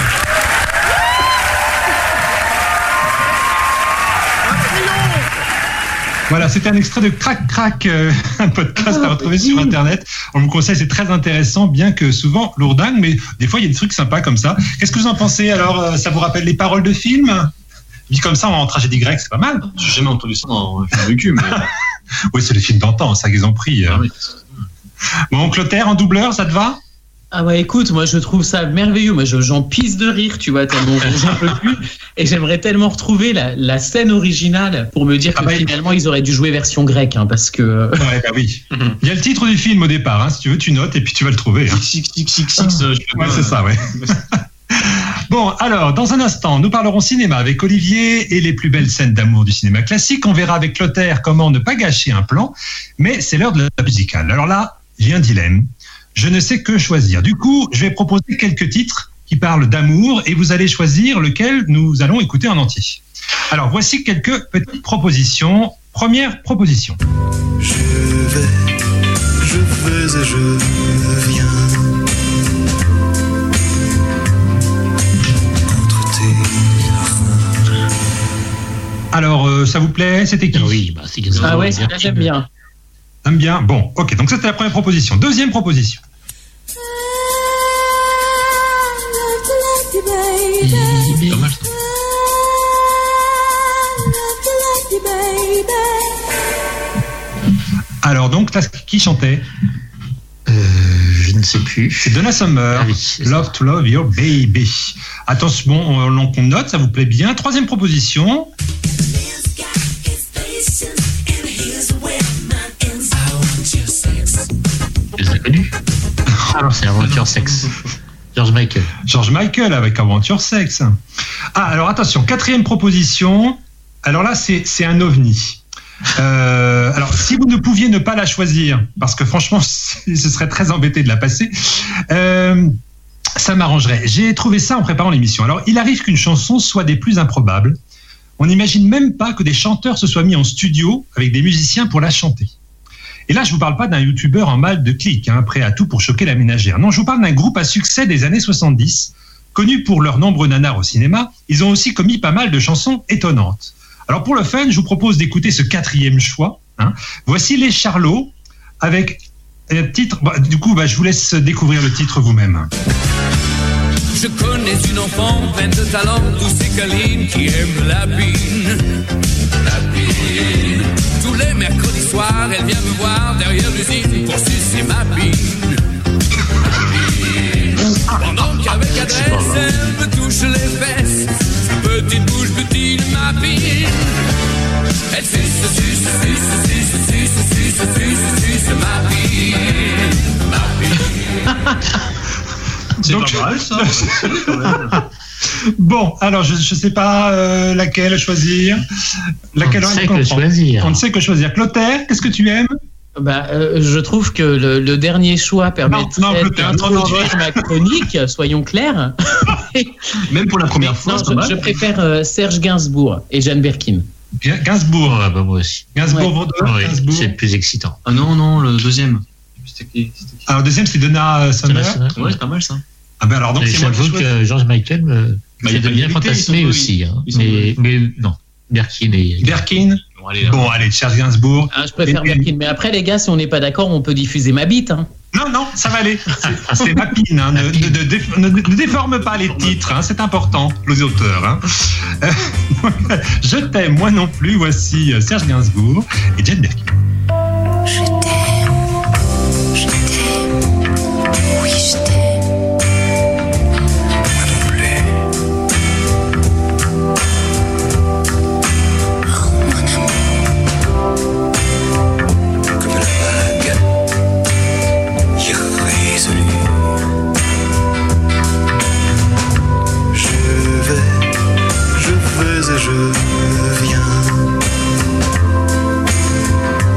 Voilà, c'était un extrait de Crac Crac, euh, un podcast à retrouver sur Internet. On vous conseille, c'est très intéressant, bien que souvent lourdingue, mais des fois, il y a des trucs sympas comme ça. Qu'est-ce que vous en pensez? Alors, ça vous rappelle les paroles de films? Dit comme ça, en tragédie grecque, c'est pas mal. J'ai jamais entendu ça dans un film de cul, mais... Oui, c'est les films d'antan, ça qu'ils ont pris. Ah, oui. Bon, Clotaire, en doubleur, ça te va? Ah ouais, écoute, moi je trouve ça merveilleux. Moi je, j'en pisse de rire, tu vois, tellement j'en peux plus. Et j'aimerais tellement retrouver la, la scène originale pour me dire que ah bah, finalement ils auraient dû jouer version grecque, hein, parce que. Ouais, bah oui. Il y a le titre du film au départ, hein, si tu veux, tu notes et puis tu vas le trouver. Hein. Six, six, six, six, euh, ouais, c'est ça, ouais. Bon, alors, dans un instant, nous parlerons cinéma avec Olivier et les plus belles scènes d'amour du cinéma classique. On verra avec Clotaire comment ne pas gâcher un plan, mais c'est l'heure de la musicale. Alors là, j'ai un dilemme. Je ne sais que choisir. Du coup, je vais proposer quelques titres qui parlent d'amour et vous allez choisir lequel nous allons écouter en entier. Alors, voici quelques petites propositions. Première proposition. Je vais, je vais et je viens. Alors, euh, ça vous plaît? C'était qui? Oui, bah, c'est Ah ouais, c'est j'aime bien. J'aime bien. Bon, ok. Donc ça, c'était la première proposition. Deuxième proposition. Pas mal. Alors donc, là, qui chantait? euh, Je ne sais plus. C'est Donna Summer. Ah oui, Love to Love Your Baby. Attention, bon, on, on note, ça vous plaît bien. Troisième proposition. Je l'ai connu. Ah non, c'est Aventure Sexe. George Michael. George Michael avec Aventure Sexe. Ah, alors attention, quatrième proposition. Alors là, c'est, c'est un ovni. Euh, alors, si vous ne pouviez ne pas la choisir, parce que franchement, ce serait très embêté de la passer, euh, ça m'arrangerait. J'ai trouvé ça en préparant l'émission. Alors, il arrive qu'une chanson soit des plus improbables. On n'imagine même pas que des chanteurs se soient mis en studio avec des musiciens pour la chanter. Et là, je vous parle pas d'un youtubeur en mal de clics, hein, prêt à tout pour choquer la ménagère. Non, je vous parle d'un groupe à succès des années soixante-dix, connu pour leurs nombreux nanars au cinéma. Ils ont aussi commis pas mal de chansons étonnantes. Alors pour le fun, je vous propose d'écouter ce quatrième choix. Hein. Voici les Charlots avec un titre. Bah, du coup, bah, je vous laisse découvrir le titre vous-même. Je connais une enfant pleine de talent, douce et câline, qui aime la bine. La bine. Tous les mercredis soirs, elle vient me voir derrière l'usine pour sucer ma bine. Pendant qu'avec adresse, elle me touche les fesses. Sa petite bouche butine ma bine. Elle suce, suce, suce, suce, suce, suce, suce, suce ma bine. Ma bine. C'est Donc, pas mal, ça. Bon, alors je ne sais pas euh, laquelle choisir. Laquelle on ne sait que choisir. On ne sait que choisir. Clotaire, qu'est-ce que tu aimes? Bah, euh, je trouve que le, le dernier choix permettrait d'introduire ma chronique, soyons clairs. Même pour la première fois, non, c'est je, pas mal. je préfère euh, Serge Gainsbourg et Jeanne Birkin. Gainsbourg, ah, bah, moi aussi. Gainsbourg, ouais. Ouais, Gainsbourg. C'est plus excitant. Ah non, non, le deuxième. C'était qui, c'était qui Alors, le deuxième, c'est Donna Summer. Ouais, c'est pas mal ça. Ah ben alors, donc et c'est moi qui j'avoue que George Michael me bah, fait bien fantasmer aussi. Hein. Mais, mais non, Birkin et. Birkin. Bon, allez, bon, allez, Serge Gainsbourg. Ah, je préfère et, Birkin. Mais après, les gars, si on n'est pas d'accord, on peut diffuser ma bite. Hein. Non, non, ça va aller. C'est, c'est ma pine. Hein. Ne, ne, ne, ne déforme pas les titres. Hein. C'est important, les auteurs. Hein. Euh, je t'aime, moi non plus. Voici Serge Gainsbourg et Jeanne Birkin. Je t'aime. Je t'aime. Oui, je t'aime. Je viens.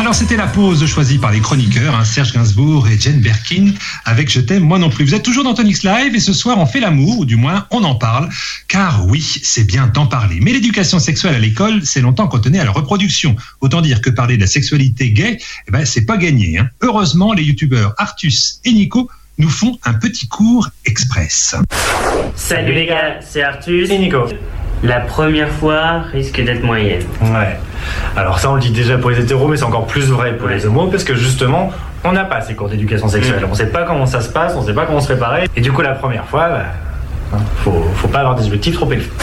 Alors c'était la pause choisie par les chroniqueurs, hein, Serge Gainsbourg et Jane Birkin, avec Je t'aime moi non plus. Vous êtes toujours dans Tonix Live et ce soir on fait l'amour, ou du moins on en parle, car oui, c'est bien d'en parler. Mais l'éducation sexuelle à l'école, c'est longtemps cantonnée à la reproduction. Autant dire que parler de la sexualité gay, eh ben, c'est pas gagné. Hein. Heureusement, les youtubeurs Artus et Nico nous font un petit cours express. Salut les gars, c'est Artus et Nico. La première fois risque d'être moyenne. Ouais. Alors ça on le dit déjà pour les hétéros, mais c'est encore plus vrai pour les homos, parce que justement, on n'a pas ces cours d'éducation sexuelle. Mmh. On sait pas comment ça se passe, on sait pas comment se préparer. Et du coup, la première fois, bah, faut, faut pas avoir des objectifs trop élevés.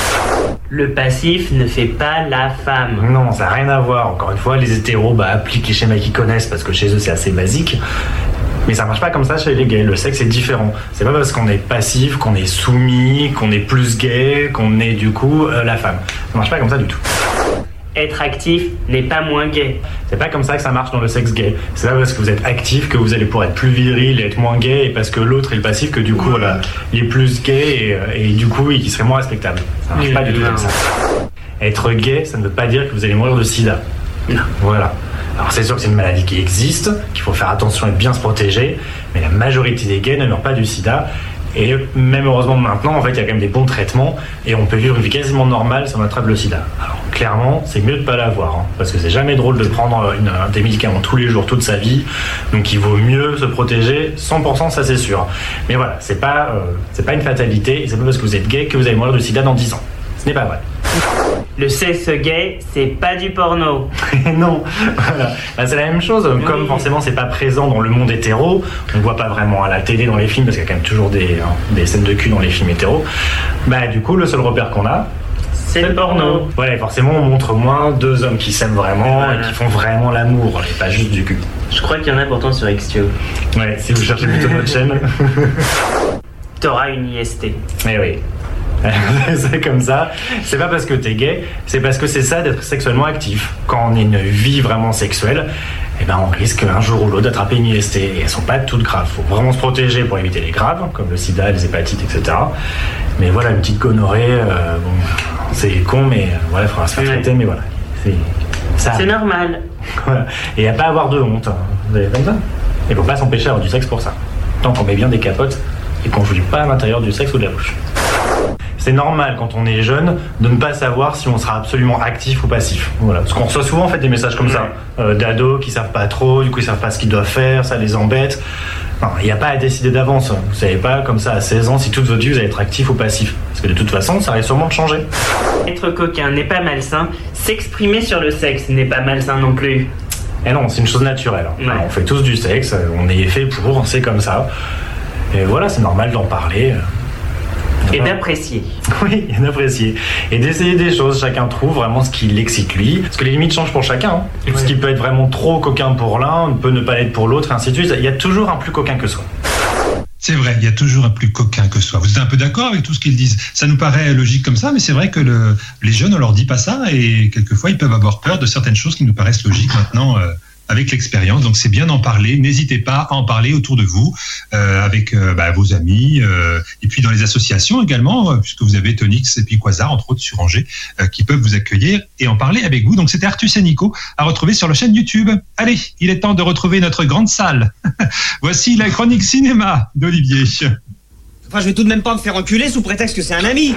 Le passif ne fait pas la femme. Non, ça n'a rien à voir. Encore une fois, les hétéros bah, appliquent les schémas qu'ils connaissent, parce que chez eux c'est assez basique. Mais ça marche pas comme ça chez les gays. Le sexe est différent. C'est pas parce qu'on est passif, qu'on est soumis, qu'on est plus gay, qu'on est du coup euh, la femme. Ça marche pas comme ça du tout. Être actif n'est pas moins gay. C'est pas comme ça que ça marche dans le sexe gay. C'est pas parce que vous êtes actif que vous allez pouvoir être plus viril et être moins gay, et parce que l'autre est le passif que du coup voilà, il est plus gay et, et du coup il serait moins respectable. Ça marche pas du tout comme ça. Être gay, ça ne veut pas dire que vous allez mourir de sida. Non. Voilà. Alors c'est sûr que c'est une maladie qui existe, qu'il faut faire attention et bien se protéger, mais la majorité des gays ne meurent pas du sida. Et même heureusement maintenant, en fait, il y a quand même des bons traitements et on peut vivre une vie quasiment normale si on attrape le sida. Alors clairement, c'est mieux de pas l'avoir, hein, parce que c'est jamais drôle de prendre une, des médicaments tous les jours, toute sa vie. Donc il vaut mieux se protéger, cent pour cent, ça c'est sûr. Mais voilà, c'est pas, euh, c'est pas une fatalité, et c'est pas parce que vous êtes gay que vous allez mourir de sida dans dix ans. Ce n'est pas vrai. Le sexe gay, c'est pas du porno. Non, voilà. Bah, c'est la même chose. Comme forcément c'est pas présent dans le monde hétéro, on ne voit pas vraiment à la télé dans les films, parce qu'il y a quand même toujours des, hein, des scènes de cul dans les films hétéros. Bah du coup, le seul repère qu'on a, c'est le porno. Ouais, forcément on montre moins deux hommes qui s'aiment vraiment, voilà, et qui font vraiment l'amour, et pas juste du cul. Je crois qu'il y en a pourtant sur Xtio. Ouais, si vous cherchez plutôt notre chaîne. T'auras une I S T. Eh oui. C'est comme ça. C'est pas parce que t'es gay, c'est parce que c'est ça d'être sexuellement actif. Quand on a une vie vraiment sexuelle, eh ben on risque un jour ou l'autre d'attraper une I S T. Et elles sont pas toutes graves. Faut vraiment se protéger pour éviter les graves, comme le sida, les hépatites, et cetera. Mais voilà, une petite gonorrhée, euh, bon, c'est con, mais euh, voilà, il faudra se faire traiter, mais voilà. C'est, ça c'est normal. Voilà. Et y a pas à avoir de honte. Hein. Vous avez comme ça. Il faut pas s'empêcher d'avoir du sexe pour ça. Tant qu'on met bien des capotes et qu'on jouit pas à l'intérieur du sexe ou de la bouche. C'est normal quand on est jeune de ne pas savoir si on sera absolument actif ou passif. Voilà. Parce qu'on reçoit souvent en fait des messages comme ça, euh, d'ados qui savent pas trop, du coup ils savent pas ce qu'ils doivent faire, ça les embête. Il n'y a pas à décider d'avance. Vous savez pas comme ça à seize ans si toute votre vie vous allez être actif ou passif. Parce que de toute façon ça risque sûrement de changer. Être coquin n'est pas malsain, s'exprimer sur le sexe n'est pas malsain non plus. Et non, c'est une chose naturelle. Ouais. Alors, on fait tous du sexe, on est fait pour, c'est comme ça. Et voilà, c'est normal d'en parler. Et d'apprécier. Oui, et d'apprécier. Et d'essayer des choses. Chacun trouve vraiment ce qui l'excite lui. Parce que les limites changent pour chacun. Hein. Ouais. Ce qui peut être vraiment trop coquin pour l'un, peut ne pas l'être pour l'autre, et ainsi de suite. Il y a toujours un plus coquin que soi. C'est vrai, il y a toujours un plus coquin que soi. Vous êtes un peu d'accord avec tout ce qu'ils disent? Ça nous paraît logique comme ça, mais c'est vrai que le, les jeunes, on leur dit pas ça, et quelquefois, ils peuvent avoir peur de certaines choses qui nous paraissent logiques maintenant. Euh, avec l'expérience, donc c'est bien d'en parler. N'hésitez pas à en parler autour de vous, euh, avec euh, bah, vos amis, euh, et puis dans les associations également, euh, puisque vous avez Tonix et puis Quasar, entre autres sur Angers, euh, qui peuvent vous accueillir et en parler avec vous. Donc c'était Artus et Nico à retrouver sur la chaîne YouTube. Allez, il est temps de retrouver notre grande salle. Voici la chronique cinéma d'Olivier. Enfin, je vais tout de même pas me faire enculer sous prétexte que c'est un ami.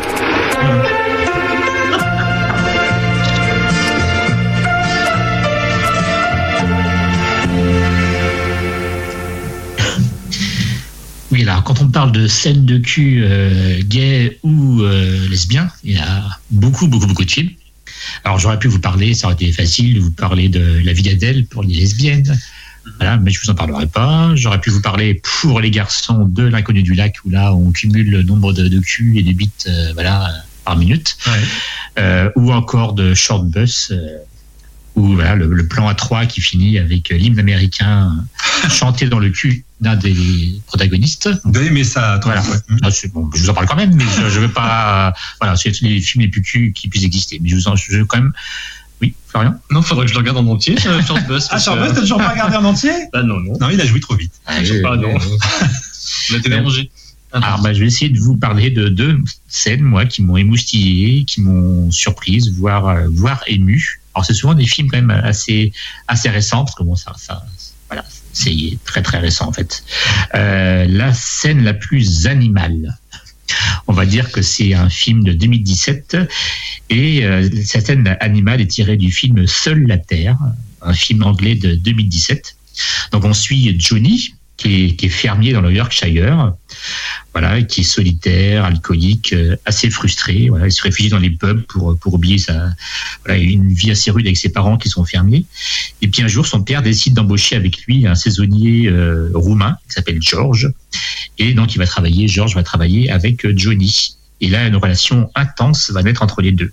Oui, alors quand on parle de scènes de cul euh, gay ou euh, lesbien, il y a beaucoup, beaucoup, beaucoup de films. Alors j'aurais pu vous parler, ça aurait été facile de vous parler de La vie d'Adèle pour les lesbiennes, voilà, mais je vous en parlerai pas. J'aurais pu vous parler pour les garçons de L'Inconnu du lac, où là on cumule le nombre de, de culs et de bites, euh, voilà, par minute, ouais. euh, ou encore de Short Bus. Euh, où voilà, le, le plan A trois qui finit avec l'hymne américain chanté dans le cul d'un des protagonistes. Vous avez aimé ça, toi? Voilà. Ah, c'est bon, je vous en parle quand même, mais je, je veux pas. Voilà, c'est les films les plus cul qui puissent exister. Mais je vous en, je veux quand même. Oui, Florian? Non, faudrait que je le regarde en entier, Short Bus. Ah, Short Bus, t'as toujours pas regardé en entier? Bah non, non. Non, il a joué trop vite. Ah, je sais pas, non. On a été dérangé. Alors, bah, je vais essayer de vous parler de deux scènes, moi, qui m'ont émoustillé, qui m'ont surprise, voire, euh, voire ému. Alors, c'est souvent des films quand même assez, assez récents, parce que bon, ça, ça, voilà, c'est très très récent en fait. Euh, la scène la plus animale. On va dire que c'est un film de deux mille dix-sept et euh, cette scène animale est tirée du film Seule la Terre, un film anglais de deux mille dix-sept. Donc, on suit Johnny, qui est, qui est fermier dans le Yorkshire, voilà, qui est solitaire, alcoolique, euh, assez frustré. Voilà, il se réfugie dans les pubs pour pour oublier sa voilà, une vie assez rude avec ses parents qui sont fermiers. Et puis un jour, son père décide d'embaucher avec lui un saisonnier euh, roumain qui s'appelle George. Et donc, il va travailler. George va travailler avec euh, Johnny. Et là, une relation intense va naître entre les deux.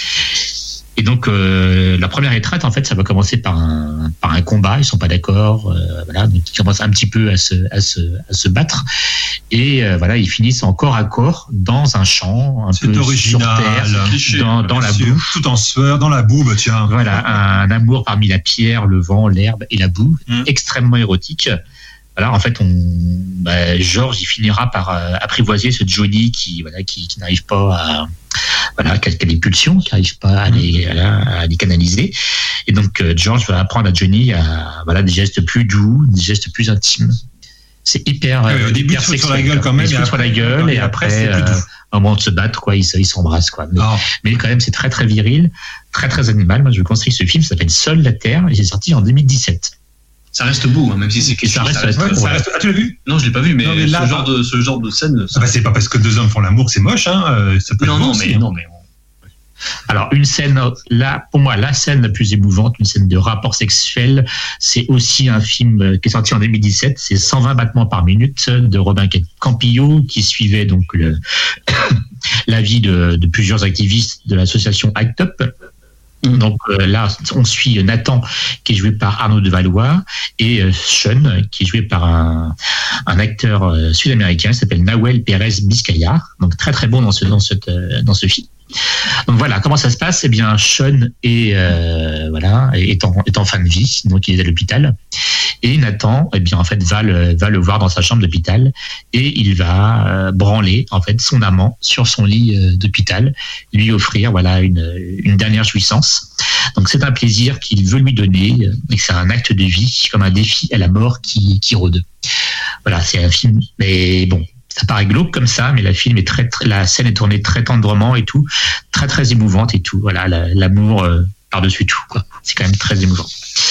Et donc, euh, la première étreinte, en fait, ça va commencer par un, par un combat. Ils sont pas d'accord. Euh, voilà, donc ils commencent un petit peu à se, à se, à se battre. Et euh, voilà, ils finissent en corps à corps dans un champ, un C'est peu original, sur terre, cliché, dans, dans la sûr. boue. Tout en sueur, dans la boue, bah tiens. Voilà, un amour parmi la pierre, le vent, l'herbe et la boue, Mm. extrêmement érotique. Voilà, en fait, on, bah, Georges, il finira par euh, apprivoiser ce Johnny qui, voilà, qui, qui n'arrive pas à, voilà, qui a, qui a des pulsions, qui n'arrive pas à les, voilà, à les canaliser. Et donc, euh, George va apprendre à Johnny à, voilà, des gestes plus doux, des gestes plus intimes. C'est hyper, Ouais, au début, hyper il se fout sur la sexuel, gueule quoi. quand même, Il se et fout sur la après- gueule, et et après, après, c'est plus euh, doux. au moment de se battre, quoi, ils se- ils s'embrassent, quoi. Mais, Ah. mais quand même, c'est très, très viril, très, très animal. Moi, je conseille ce film, ça s'appelle Seule la Terre, et c'est sorti en deux mille dix-sept. Ça reste beau, hein, même si c'est Et ça reste, Ouais, ça ouais. reste- Ah, tu l'as vu? Non, je l'ai pas vu, mais, Non, mais là, ce, genre de, ce genre de scène. Ah bah, c'est pas parce que deux hommes font l'amour que c'est moche, hein. euh, Ça peut Non, être beau non, aussi, mais, hein. non, mais Alors, une scène, là, pour moi, la scène la plus émouvante, une scène de rapport sexuel, c'est aussi un film qui est sorti en deux mille dix-sept, c'est cent vingt battements par minute de Robin Campillo, qui suivait donc le, la vie de, de plusieurs activistes de l'association Act Up. Donc euh, là, on suit Nathan, qui est joué par Arnaud de Valois, et euh, Sean, qui est joué par un, un acteur euh, sud-américain, qui s'appelle Nahuel Pérez Biscayar. Donc très très bon dans ce, dans cette, euh, dans ce film. Donc voilà, comment ça se passe? Eh bien, Sean est, euh, voilà, est, en, est en fin de vie, donc il est à l'hôpital. Et Nathan, eh bien, en fait, va le, va le voir dans sa chambre d'hôpital et il va euh, branler, en fait, son amant sur son lit euh, d'hôpital, lui offrir, voilà, une, une dernière jouissance. Donc c'est un plaisir qu'il veut lui donner et que c'est un acte de vie, comme un défi à la mort qui, qui rôde. Voilà, c'est un film, mais bon. Ça paraît glauque comme ça, mais la film est très, très, la scène est tournée très tendrement et tout, très très émouvante et tout. Voilà, la, l'amour euh, par-dessus tout, quoi. C'est quand même très émouvant.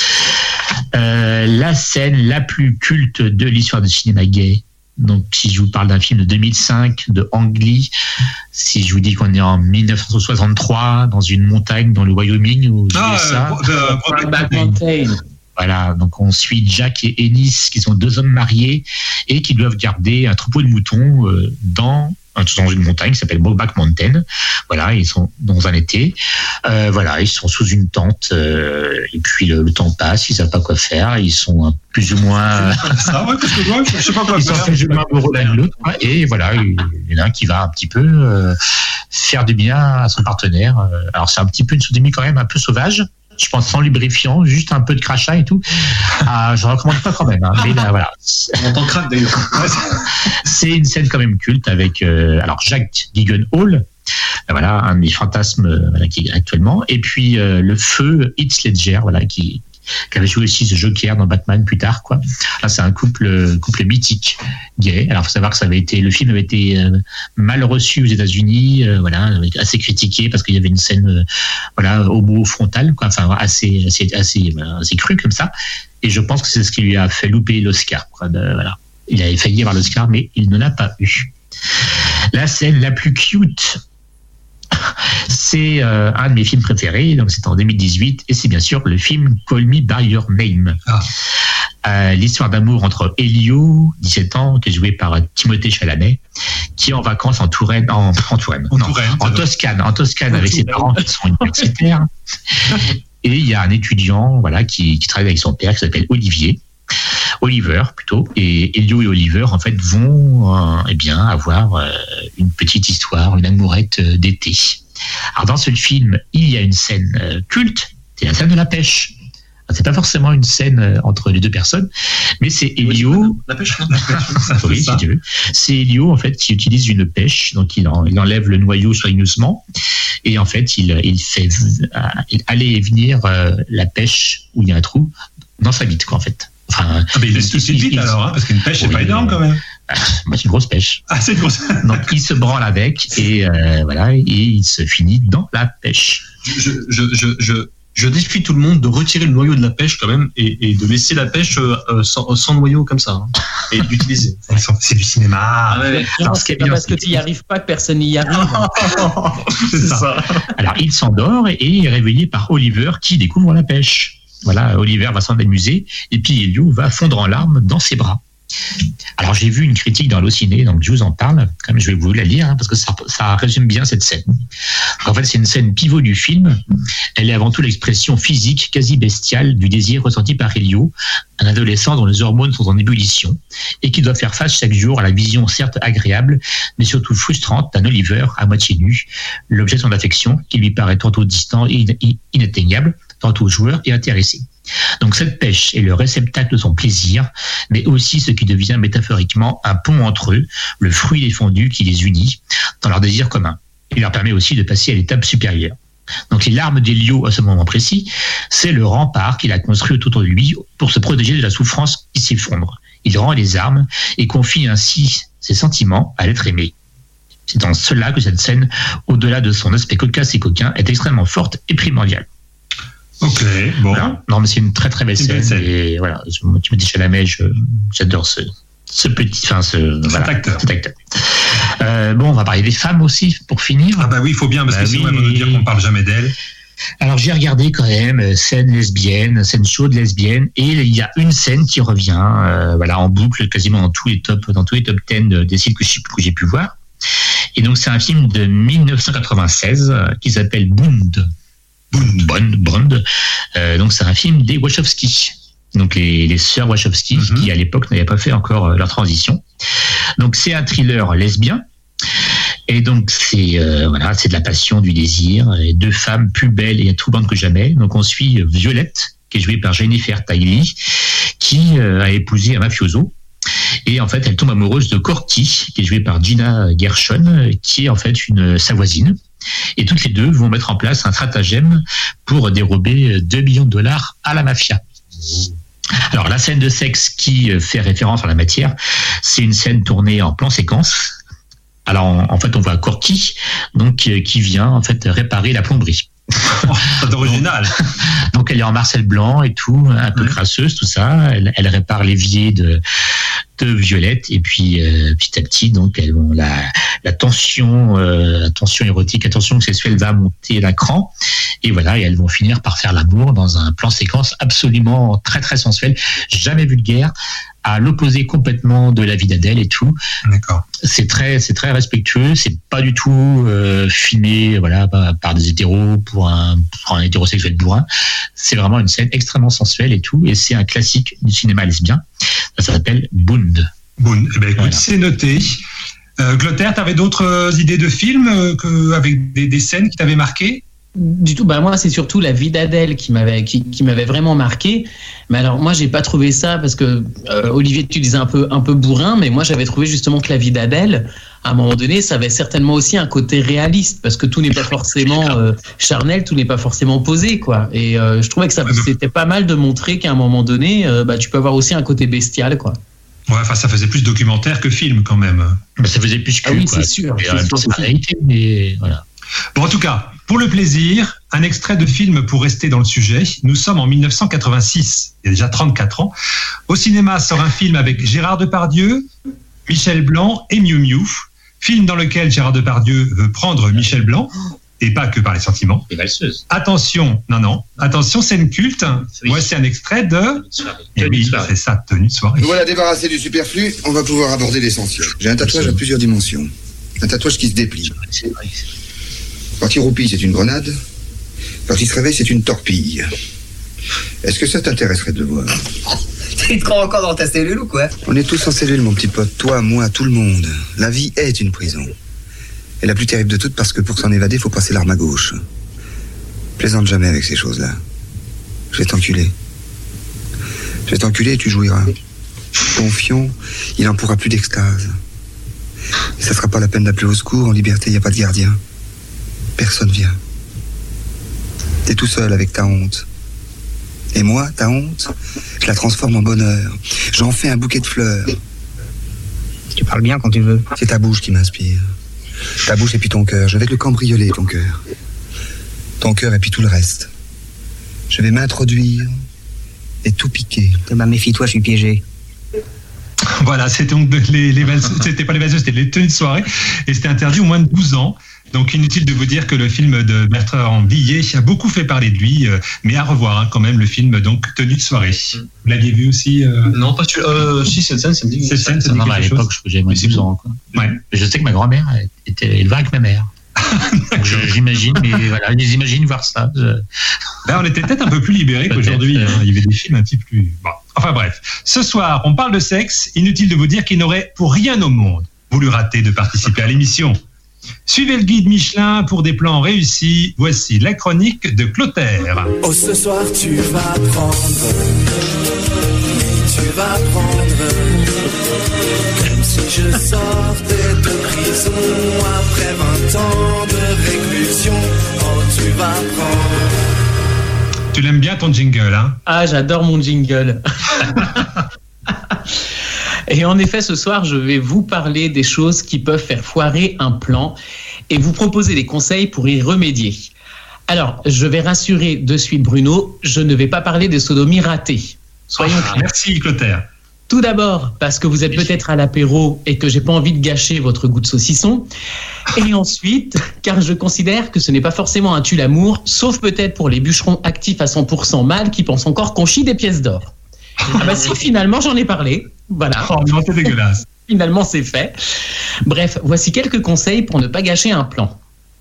Euh, la scène la plus culte de l'histoire du cinéma gay. Donc, si je vous parle d'un film de deux mille cinq, de Ang Lee, si je vous dis qu'on est en dix-neuf cent soixante-trois, dans une montagne dans le Wyoming, aux Ah, U S A. euh, Brokeback Mountain. Voilà, donc on suit Jack et Ennis, qui sont deux hommes mariés et qui doivent garder un troupeau de moutons euh, dans, dans une montagne qui s'appelle Brokeback Mountain. Voilà, ils sont dans un été. Euh, voilà, ils sont sous une tente euh, et puis le, le temps passe, ils savent pas quoi faire, ils sont un, plus ou moins. Ça, ouais, qu'est-ce que je vois Je sais pas quoi Ils sont faire. plus ou moins amoureux l'un de l'autre, quoi. Et voilà, il y en a un qui va un petit peu euh, faire du bien à son partenaire. Euh, Alors c'est un petit peu une sodomie quand même un peu sauvage. Je pense sans lubrifiant, juste un peu de crachat et tout. Ah, je recommande pas quand même. Hein, mais là, voilà. on entend crack d'ailleurs. C'est une scène quand même culte avec euh, alors Jack Gyllenhaal, voilà un des fantasmes euh, voilà, qui est actuellement, et puis euh, le feu Heath Ledger, voilà qui qui avait joué aussi ce Joker dans Batman plus tard, quoi. Là, c'est un couple couple mythique gay. Alors, faut savoir que ça avait été le film avait été euh, mal reçu aux États-Unis, euh, voilà, assez critiqué parce qu'il y avait une scène, euh, voilà, homo frontale, quoi. Enfin, assez assez assez voilà, assez cru comme ça. Et je pense que c'est ce qui lui a fait louper l'Oscar, quoi. De, voilà, il avait failli avoir l'Oscar, mais il ne l'a pas eu. La scène la plus cute, c'est euh, un de mes films préférés, donc c'est en deux mille dix-huit, et c'est bien sûr le film Call Me By Your Name. Ah. Euh, l'histoire d'amour entre Elio, dix-sept ans, qui est joué par Timothée Chalamet, qui est en vacances en Touraine, en, en Touraine, en, non, Touraine, en Toscane, en Toscane avec ses parents qui sont universitaires. Et il y a un étudiant, voilà, qui, qui travaille avec son père, qui s'appelle Olivier. Oliver plutôt, et Elio et Oliver en fait vont euh, eh bien avoir euh, une petite histoire, une amourette euh, d'été. Alors dans ce film, il y a une scène euh, culte, c'est la scène de la pêche. C'est pas forcément une scène euh, entre les deux personnes, mais c'est Elio. La pêche, non Oui, si tu veux. C'est Elio, en fait, qui utilise une pêche. Donc, il, en, il enlève le noyau soigneusement. Et en fait, il, il fait euh, aller et venir euh, la pêche où il y a un trou dans sa bite, quoi, en fait. Enfin, ah, mais il laisse tout de suite vite, alors, hein, parce qu'une pêche, c'est oui, pas énorme, quand même. Euh, moi, c'est une grosse pêche. Ah, c'est une grosse. Donc, il se branle avec et euh, voilà, et il se finit dans la pêche. Je, je, je, je, je défie tout le monde de retirer le noyau de la pêche, quand même, et, et de laisser la pêche euh, sans, sans noyau, comme ça, hein, et d'utiliser. C'est du cinéma. Ah ouais, non, c'est pas parce que tu n'y arrives pas que personne n'y arrive. C'est ça. ça. Alors, il s'endort et est réveillé par Oliver qui découvre la pêche. Voilà, Oliver va s'en amuser et puis Elio va fondre en larmes dans ses bras. Alors j'ai vu une critique dans Allociné, donc je vous en parle, quand même je vais vous la lire hein, parce que ça, ça résume bien cette scène. En fait c'est une scène pivot du film, elle est avant tout l'expression physique quasi bestiale du désir ressenti par Elio, un adolescent dont les hormones sont en ébullition et qui doit faire face chaque jour à la vision certes agréable mais surtout frustrante d'un Oliver à moitié nu, l'objet de son affection qui lui paraît tantôt distant et inatteignable, tantôt joueur et intéressé. Donc cette pêche est le réceptacle de son plaisir, mais aussi ce qui devient métaphoriquement un pont entre eux, le fruit défendu qui les unit dans leur désir commun. Il leur permet aussi de passer à l'étape supérieure. Donc les larmes d'Elio à ce moment précis, c'est le rempart qu'il a construit autour de lui pour se protéger de la souffrance qui s'effondre. Il rend les armes et confie ainsi ses sentiments à l'être aimé. C'est en cela que cette scène, au-delà de son aspect cocasse et coquin, est extrêmement forte et primordiale. Ok, bon. Voilà. Non, mais c'est une très très belle scène. scène. Et voilà, tu me dis Chalamet, je, j'adore ce, ce petit, enfin ce, cet voilà, acteur. Cet acteur. Euh, bon, on va parler des femmes aussi pour finir. Ah bah oui, il faut bien parce bah que sinon oui. elles vont nous dire qu'on parle jamais d'elles. Alors j'ai regardé quand même scène lesbienne, scène chaude lesbienne, et il y a une scène qui revient, euh, voilà, en boucle quasiment dans tous les top, dans tous les top dix des sites que j'ai pu voir. Et donc c'est un film de dix-neuf cent quatre-vingt-seize euh, qui s'appelle Bund. Bund, Bund, Bund. Euh, donc c'est un film des Wachowski. Donc les, les sœurs Wachowski mm-hmm. qui à l'époque n'avaient pas fait encore euh, leur transition. Donc c'est un thriller lesbien. Et donc c'est euh, voilà, c'est de la passion, du désir, et deux femmes plus belles et trouvantes que jamais. Donc on suit Violette, qui est jouée par Jennifer Tilly, qui euh, a épousé un mafioso. Et en fait, elle tombe amoureuse de Corky, qui est jouée par Gina Gershon, qui est en fait une sa voisine. Et toutes les deux vont mettre en place un stratagème pour dérober deux millions de dollars à la mafia. Alors la scène de sexe qui fait référence à la matière, c'est une scène tournée en plan séquence. Alors en, en fait, on voit Corky, donc euh, qui vient en fait réparer la plomberie. Oh, c'est original. Donc, donc elle est en Marcel Blanc et tout, un peu ouais. crasseuse, tout ça. Elle, elle répare l'évier de de Violette et puis euh, petit à petit, donc elles vont la la tension, euh, la tension érotique, la tension sexuelle va monter d'un cran. Et voilà, et elles vont finir par faire l'amour dans un plan séquence absolument très très sensuel, jamais vulgaire, à l'opposé complètement de la vie d'Adèle et tout. D'accord. C'est très, c'est très respectueux. C'est pas du tout euh, filmé, voilà, par, par des hétéros pour un, pour un hétérosexuel bourrin. C'est vraiment une scène extrêmement sensuelle et tout. Et c'est un classique du cinéma lesbien. Ça s'appelle Bund. Bund. Eh ben, écoute, voilà. C'est noté. Euh, Clotaire, t'avais d'autres idées de films euh, que, avec des, des scènes qui t'avaient marqué? Du tout, bah moi c'est surtout la vie d'Adèle qui m'avait qui, qui m'avait vraiment marqué. Mais alors moi j'ai pas trouvé ça parce que euh, Olivier tu disais un peu un peu bourrin, mais moi j'avais trouvé justement que la vie d'Adèle à un moment donné ça avait certainement aussi un côté réaliste parce que tout n'est pas forcément euh, charnel, tout n'est pas forcément posé quoi. Et euh, je trouvais que ça c'était pas mal de montrer qu'à un moment donné euh, bah tu peux avoir aussi un côté bestial quoi. Ouais, enfin ça faisait plus documentaire que film quand même. Mais ça faisait plus que ah oui quoi. c'est sûr. Et en même temps c'est pas réalité, mais voilà. Bon, en tout cas, pour le plaisir, un extrait de film pour rester dans le sujet. Nous sommes en dix-neuf cent quatre-vingt-six, il y a déjà trente-quatre ans. Au cinéma sort un film avec Gérard Depardieu, Michel Blanc et Miu Miu. Film dans lequel Gérard Depardieu veut prendre Michel Blanc, et pas que par les sentiments. Et valseuse. Attention, non, non, attention, scène culte. Oui. Voici un extrait de... Et oui, c'est ça, tenue de soirée. Nous voilà débarrassés du superflu, on va pouvoir aborder l'essentiel. J'ai un tatouage à plusieurs dimensions. Un tatouage qui se déplie. Quand il roupille, c'est une grenade. Quand il se réveille, c'est une torpille. Est-ce que ça t'intéresserait de le voir? Tu te crois encore dans ta cellule ou quoi? On est tous en cellule, mon petit pote. Toi, moi, tout le monde. La vie est une prison. Et la plus terrible de toutes parce que pour s'en évader, il faut passer l'arme à gauche. Plaisante jamais avec ces choses-là. Je vais t'enculer. Je vais t'enculer et tu jouiras. Ton fion, il en pourra plus d'extase. Et ça sera pas la peine d'appeler au secours. En liberté, il n'y a pas de gardien. Personne vient. T'es tout seul avec ta honte. Et moi, ta honte, je la transforme en bonheur. J'en fais un bouquet de fleurs. Tu parles bien quand tu veux. C'est ta bouche qui m'inspire. Ta bouche et puis ton cœur. Je vais te le cambrioler, ton cœur. Ton cœur et puis tout le reste. Je vais m'introduire et tout piquer. Bah, méfie-toi, je suis piégé. Voilà, c'était donc les, les valseuses, c'était pas les valseuses, c'était les tenues de soirée, et c'était interdit au moins de douze ans. Donc inutile de vous dire que le film de Bertrand Blier a beaucoup fait parler de lui, euh, mais à revoir hein, quand même le film donc Tenue de soirée. Vous l'aviez vu aussi euh... Non, pas celui. Euh, si cette scène, ça me dit. Cette scène, ça me dit Non, mais à quelque l'époque, chose. j'avais moins de douze ans. Quoi. Ouais. Je sais que ma grand-mère était élevée avec ma mère. Donc, je- j'imagine, mais voilà, ils imaginent voir ça. Je- Là, on était peut-être un peu plus libérés Peut-être, qu'aujourd'hui. euh. hein. Il y avait des films un petit peu plus. Bon. Enfin bref. Ce soir, on parle de sexe. Inutile de vous dire qu'il n'aurait pour rien au monde voulu rater de participer à l'émission. Suivez le guide Michelin pour des plans réussis. Voici la chronique de Clotaire. Oh, ce soir tu vas prendre, tu vas prendre, comme si je sortais de prison après vingt ans de réclusion. Oh, tu vas prendre. Tu l'aimes bien ton jingle, hein? Ah, j'adore mon jingle. Et en effet, ce soir, je vais vous parler des choses qui peuvent faire foirer un plan et vous proposer des conseils pour y remédier. Alors, je vais rassurer de suite Bruno, je ne vais pas parler des sodomies ratées. Soyons Ah, clairs. merci Clotaire. Tout d'abord, parce que vous êtes peut-être à l'apéro et que j'ai pas envie de gâcher votre goût de saucisson. Et ensuite, car je considère que ce n'est pas forcément un tue-l'amour, sauf peut-être pour les bûcherons actifs à cent pour cent mâles qui pensent encore qu'on chie des pièces d'or. Ah bah si, finalement, j'en ai parlé. Voilà. Oh non, c'est dégueulasse. Finalement, c'est fait. Bref, voici quelques conseils pour ne pas gâcher un plan.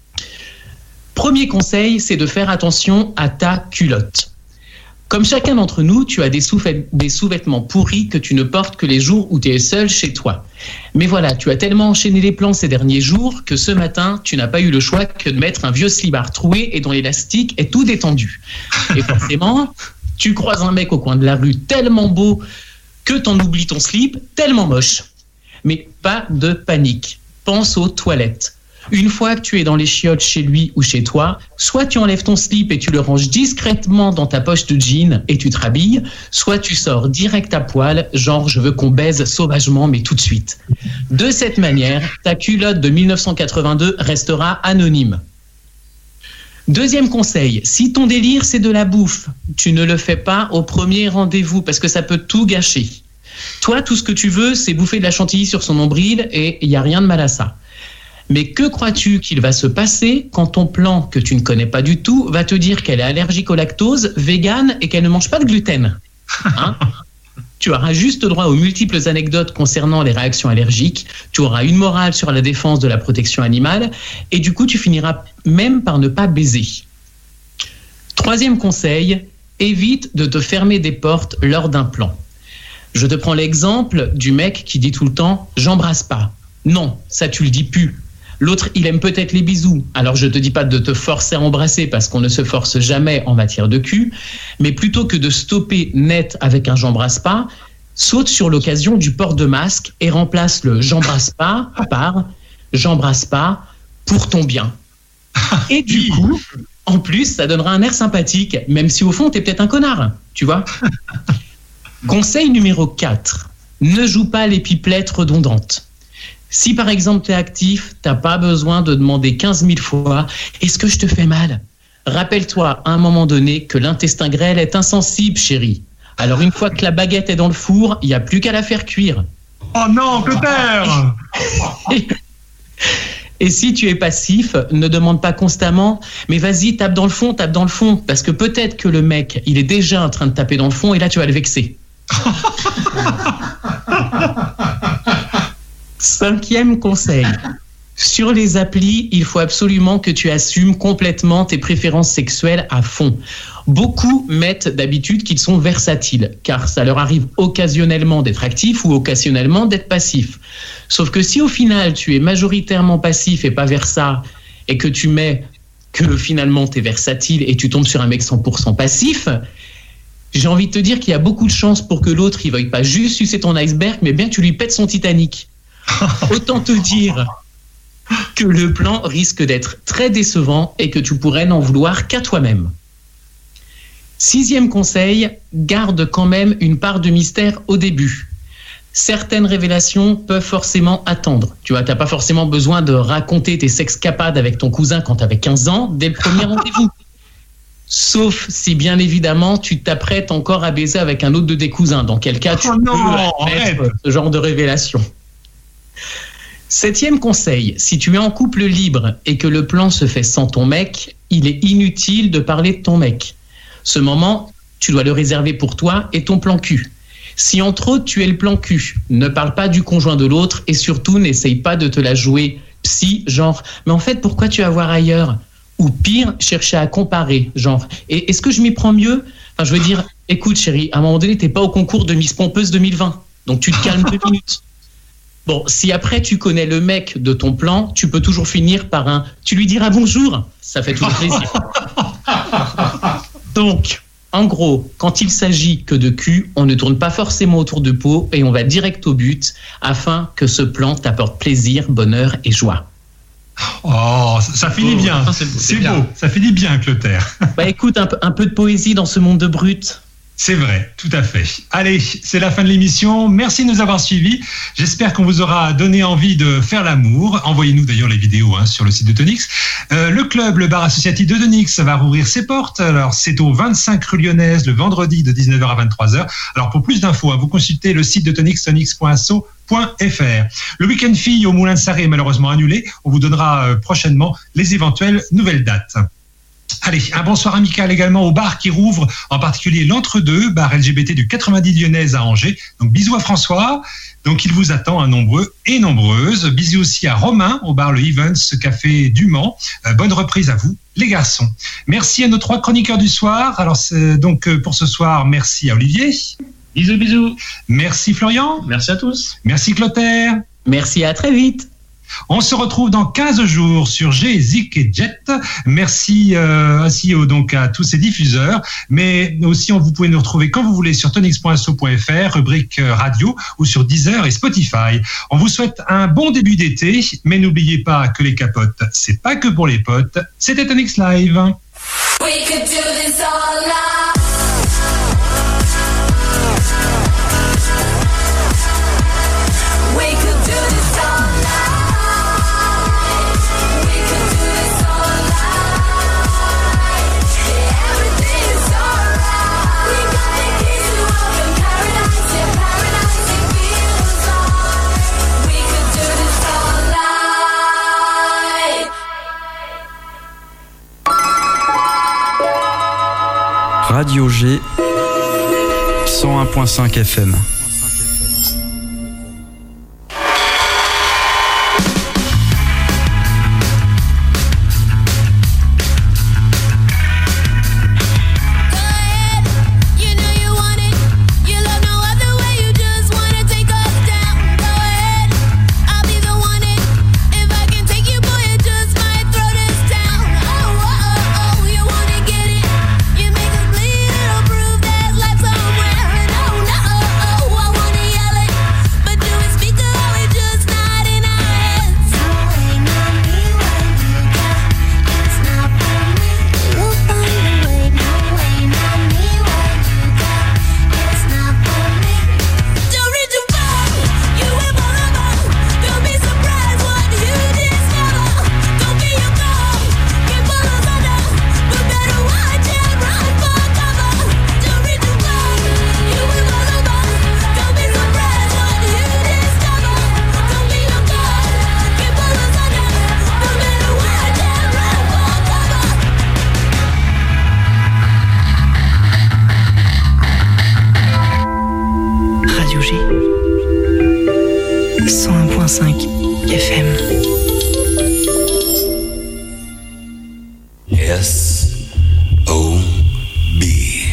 Premier conseil, c'est de faire attention à ta culotte. Comme chacun d'entre nous, tu as des, sous-vêt- des sous-vêtements pourris que tu ne portes que les jours où tu es seul chez toi. Mais voilà, tu as tellement enchaîné les plans ces derniers jours que ce matin, tu n'as pas eu le choix que de mettre un vieux slibard troué et dont l'élastique est tout détendu. Et forcément, tu croises un mec au coin de la rue tellement beau que t'en oublies ton slip tellement moche. Mais pas de panique. Pense aux toilettes. Une fois que tu es dans les chiottes chez lui ou chez toi, soit tu enlèves ton slip et tu le ranges discrètement dans ta poche de jean et tu te rhabilles, soit tu sors direct à poil, genre je veux qu'on baise sauvagement mais tout de suite. De cette manière, ta culotte de mille neuf cent quatre-vingt-deux restera anonyme. Deuxième conseil, si ton délire c'est de la bouffe, tu ne le fais pas au premier rendez-vous parce que ça peut tout gâcher. Toi, tout ce que tu veux, c'est bouffer de la chantilly sur son nombril et il n'y a rien de mal à ça. Mais que crois-tu qu'il va se passer quand ton plan, que tu ne connais pas du tout, va te dire qu'elle est allergique au lactose, végane et qu'elle ne mange pas de gluten, hein? Tu auras juste droit aux multiples anecdotes concernant les réactions allergiques, tu auras une morale sur la défense de la protection animale, et du coup tu finiras même par ne pas baiser. Troisième conseil, évite de te fermer des portes lors d'un plan. Je te prends l'exemple du mec qui dit tout le temps « j'embrasse pas ». Non, ça tu le dis plus. L'autre, il aime peut-être les bisous. Alors je te dis pas de te forcer à embrasser parce qu'on ne se force jamais en matière de cul, mais plutôt que de stopper net avec un j'embrasse pas, saute sur l'occasion du port de masque et remplace le j'embrasse pas par j'embrasse pas pour ton bien. Et du coup, en plus, ça donnera un air sympathique, même si au fond t'es peut-être un connard, tu vois. Conseil numéro quatre. Ne joue pas les pipelettes redondantes. Si par exemple tu es actif, t'as pas besoin de demander quinze mille fois « Est-ce que je te fais mal ?» Rappelle-toi à un moment donné que l'intestin grêle est insensible, chérie. Alors une fois que la baguette est dans le four, il n'y a plus qu'à la faire cuire. Oh non, Clotaire! Et, et si tu es passif, ne demande pas constamment « Mais vas-y, tape dans le fond, tape dans le fond » parce que peut-être que le mec, il est déjà en train de taper dans le fond et là tu vas le vexer. Cinquième conseil. Sur les applis, il faut absolument que tu assumes complètement tes préférences sexuelles à fond. Beaucoup mettent d'habitude qu'ils sont versatiles, car ça leur arrive occasionnellement d'être actif ou occasionnellement d'être passif. Sauf que si au final tu es majoritairement passif et pas versa, et que tu mets que finalement tu es versatile et tu tombes sur un mec cent pour cent passif, j'ai envie de te dire qu'il y a beaucoup de chances pour que l'autre il veuille pas juste sucer ton iceberg, mais bien que tu lui pètes son Titanic. Autant te dire que le plan risque d'être très décevant et que tu pourrais n'en vouloir qu'à toi-même. Sixième conseil, garde quand même une part de mystère au début. Certaines révélations peuvent forcément attendre. Tu vois, t'as pas forcément besoin de raconter tes sexcapades avec ton cousin quand t'avais quinze ans dès le premier rendez-vous. Sauf si, bien évidemment, tu t'apprêtes encore à baiser avec un autre de tes cousins. Dans quel cas, tu oh peux non, admettre ce genre de révélation. Septième conseil, si tu es en couple libre et que le plan se fait sans ton mec, il est inutile de parler de ton mec. Ce moment, tu dois le réserver pour toi et ton plan cul. Si entre autres tu es le plan cul, ne parle pas du conjoint de l'autre et surtout n'essaye pas de te la jouer psy, genre « mais en fait pourquoi tu vas voir ailleurs ?» ou pire, chercher à comparer, genre « et est-ce que je m'y prends mieux ?» Enfin je veux dire, écoute chérie, à un moment donné t'es pas au concours de Miss Pompeuse deux mille vingt, donc tu te calmes deux minutes. Bon, si après tu connais le mec de ton plan, tu peux toujours finir par un « tu lui diras bonjour », ça fait toujours plaisir. Donc, en gros, quand il s'agit que de cul, on ne tourne pas forcément autour de peau et on va direct au but afin que ce plan t'apporte plaisir, bonheur et joie. Oh, ça finit bien. Oh, c'est, c'est, c'est beau. Ça finit bien, Clotaire. Bah écoute, un peu, un peu de poésie dans ce monde de brutes. C'est vrai, tout à fait. Allez, c'est la fin de l'émission. Merci de nous avoir suivis. J'espère qu'on vous aura donné envie de faire l'amour. Envoyez-nous d'ailleurs les vidéos hein, sur le site de Tonix. Euh, le club, le bar associatif de Tonix va rouvrir ses portes. Alors, c'est au vingt-cinq rue Lyonnaise, le vendredi de dix-neuf heures à vingt-trois heures. Alors, pour plus d'infos, hein, vous consultez le site de Tonix, tonix point asso point f r. Le week-end fille au Moulin de Sarré est malheureusement annulé. On vous donnera euh, prochainement les éventuelles nouvelles dates. Allez, un bonsoir amical également au bar qui rouvre, en particulier l'Entre-deux, bar L G B T du quatre-vingt-dix Lyonnaise à Angers. Donc bisous à François, donc il vous attend à nombreux et nombreuses. Bisous aussi à Romain au bar Le Evans Café du Mans. Euh, bonne reprise à vous les garçons. Merci à nos trois chroniqueurs du soir. Alors c'est, donc pour ce soir, merci à Olivier. Bisous bisous. Merci Florian. Merci à tous. Merci Clotaire. Merci, à très vite. On se retrouve dans quinze jours sur G, Zik et Jet. Merci euh, ainsi euh, donc à tous ces diffuseurs, mais aussi on, vous pouvez nous retrouver quand vous voulez sur tonix point asso point f r, rubrique euh, radio, ou sur Deezer et Spotify. On vous souhaite un bon début d'été, mais n'oubliez pas que les capotes, c'est pas que pour les potes. C'était Tonix Live. We could do this all night. We could do this all night. We could do this all night. Yeah, everything is alright. We got the keys to open paradise. Yeah, paradise it feels like. We could do this all night. Radio G, cent un point cinq F M. cent un point cinq F M. Yes.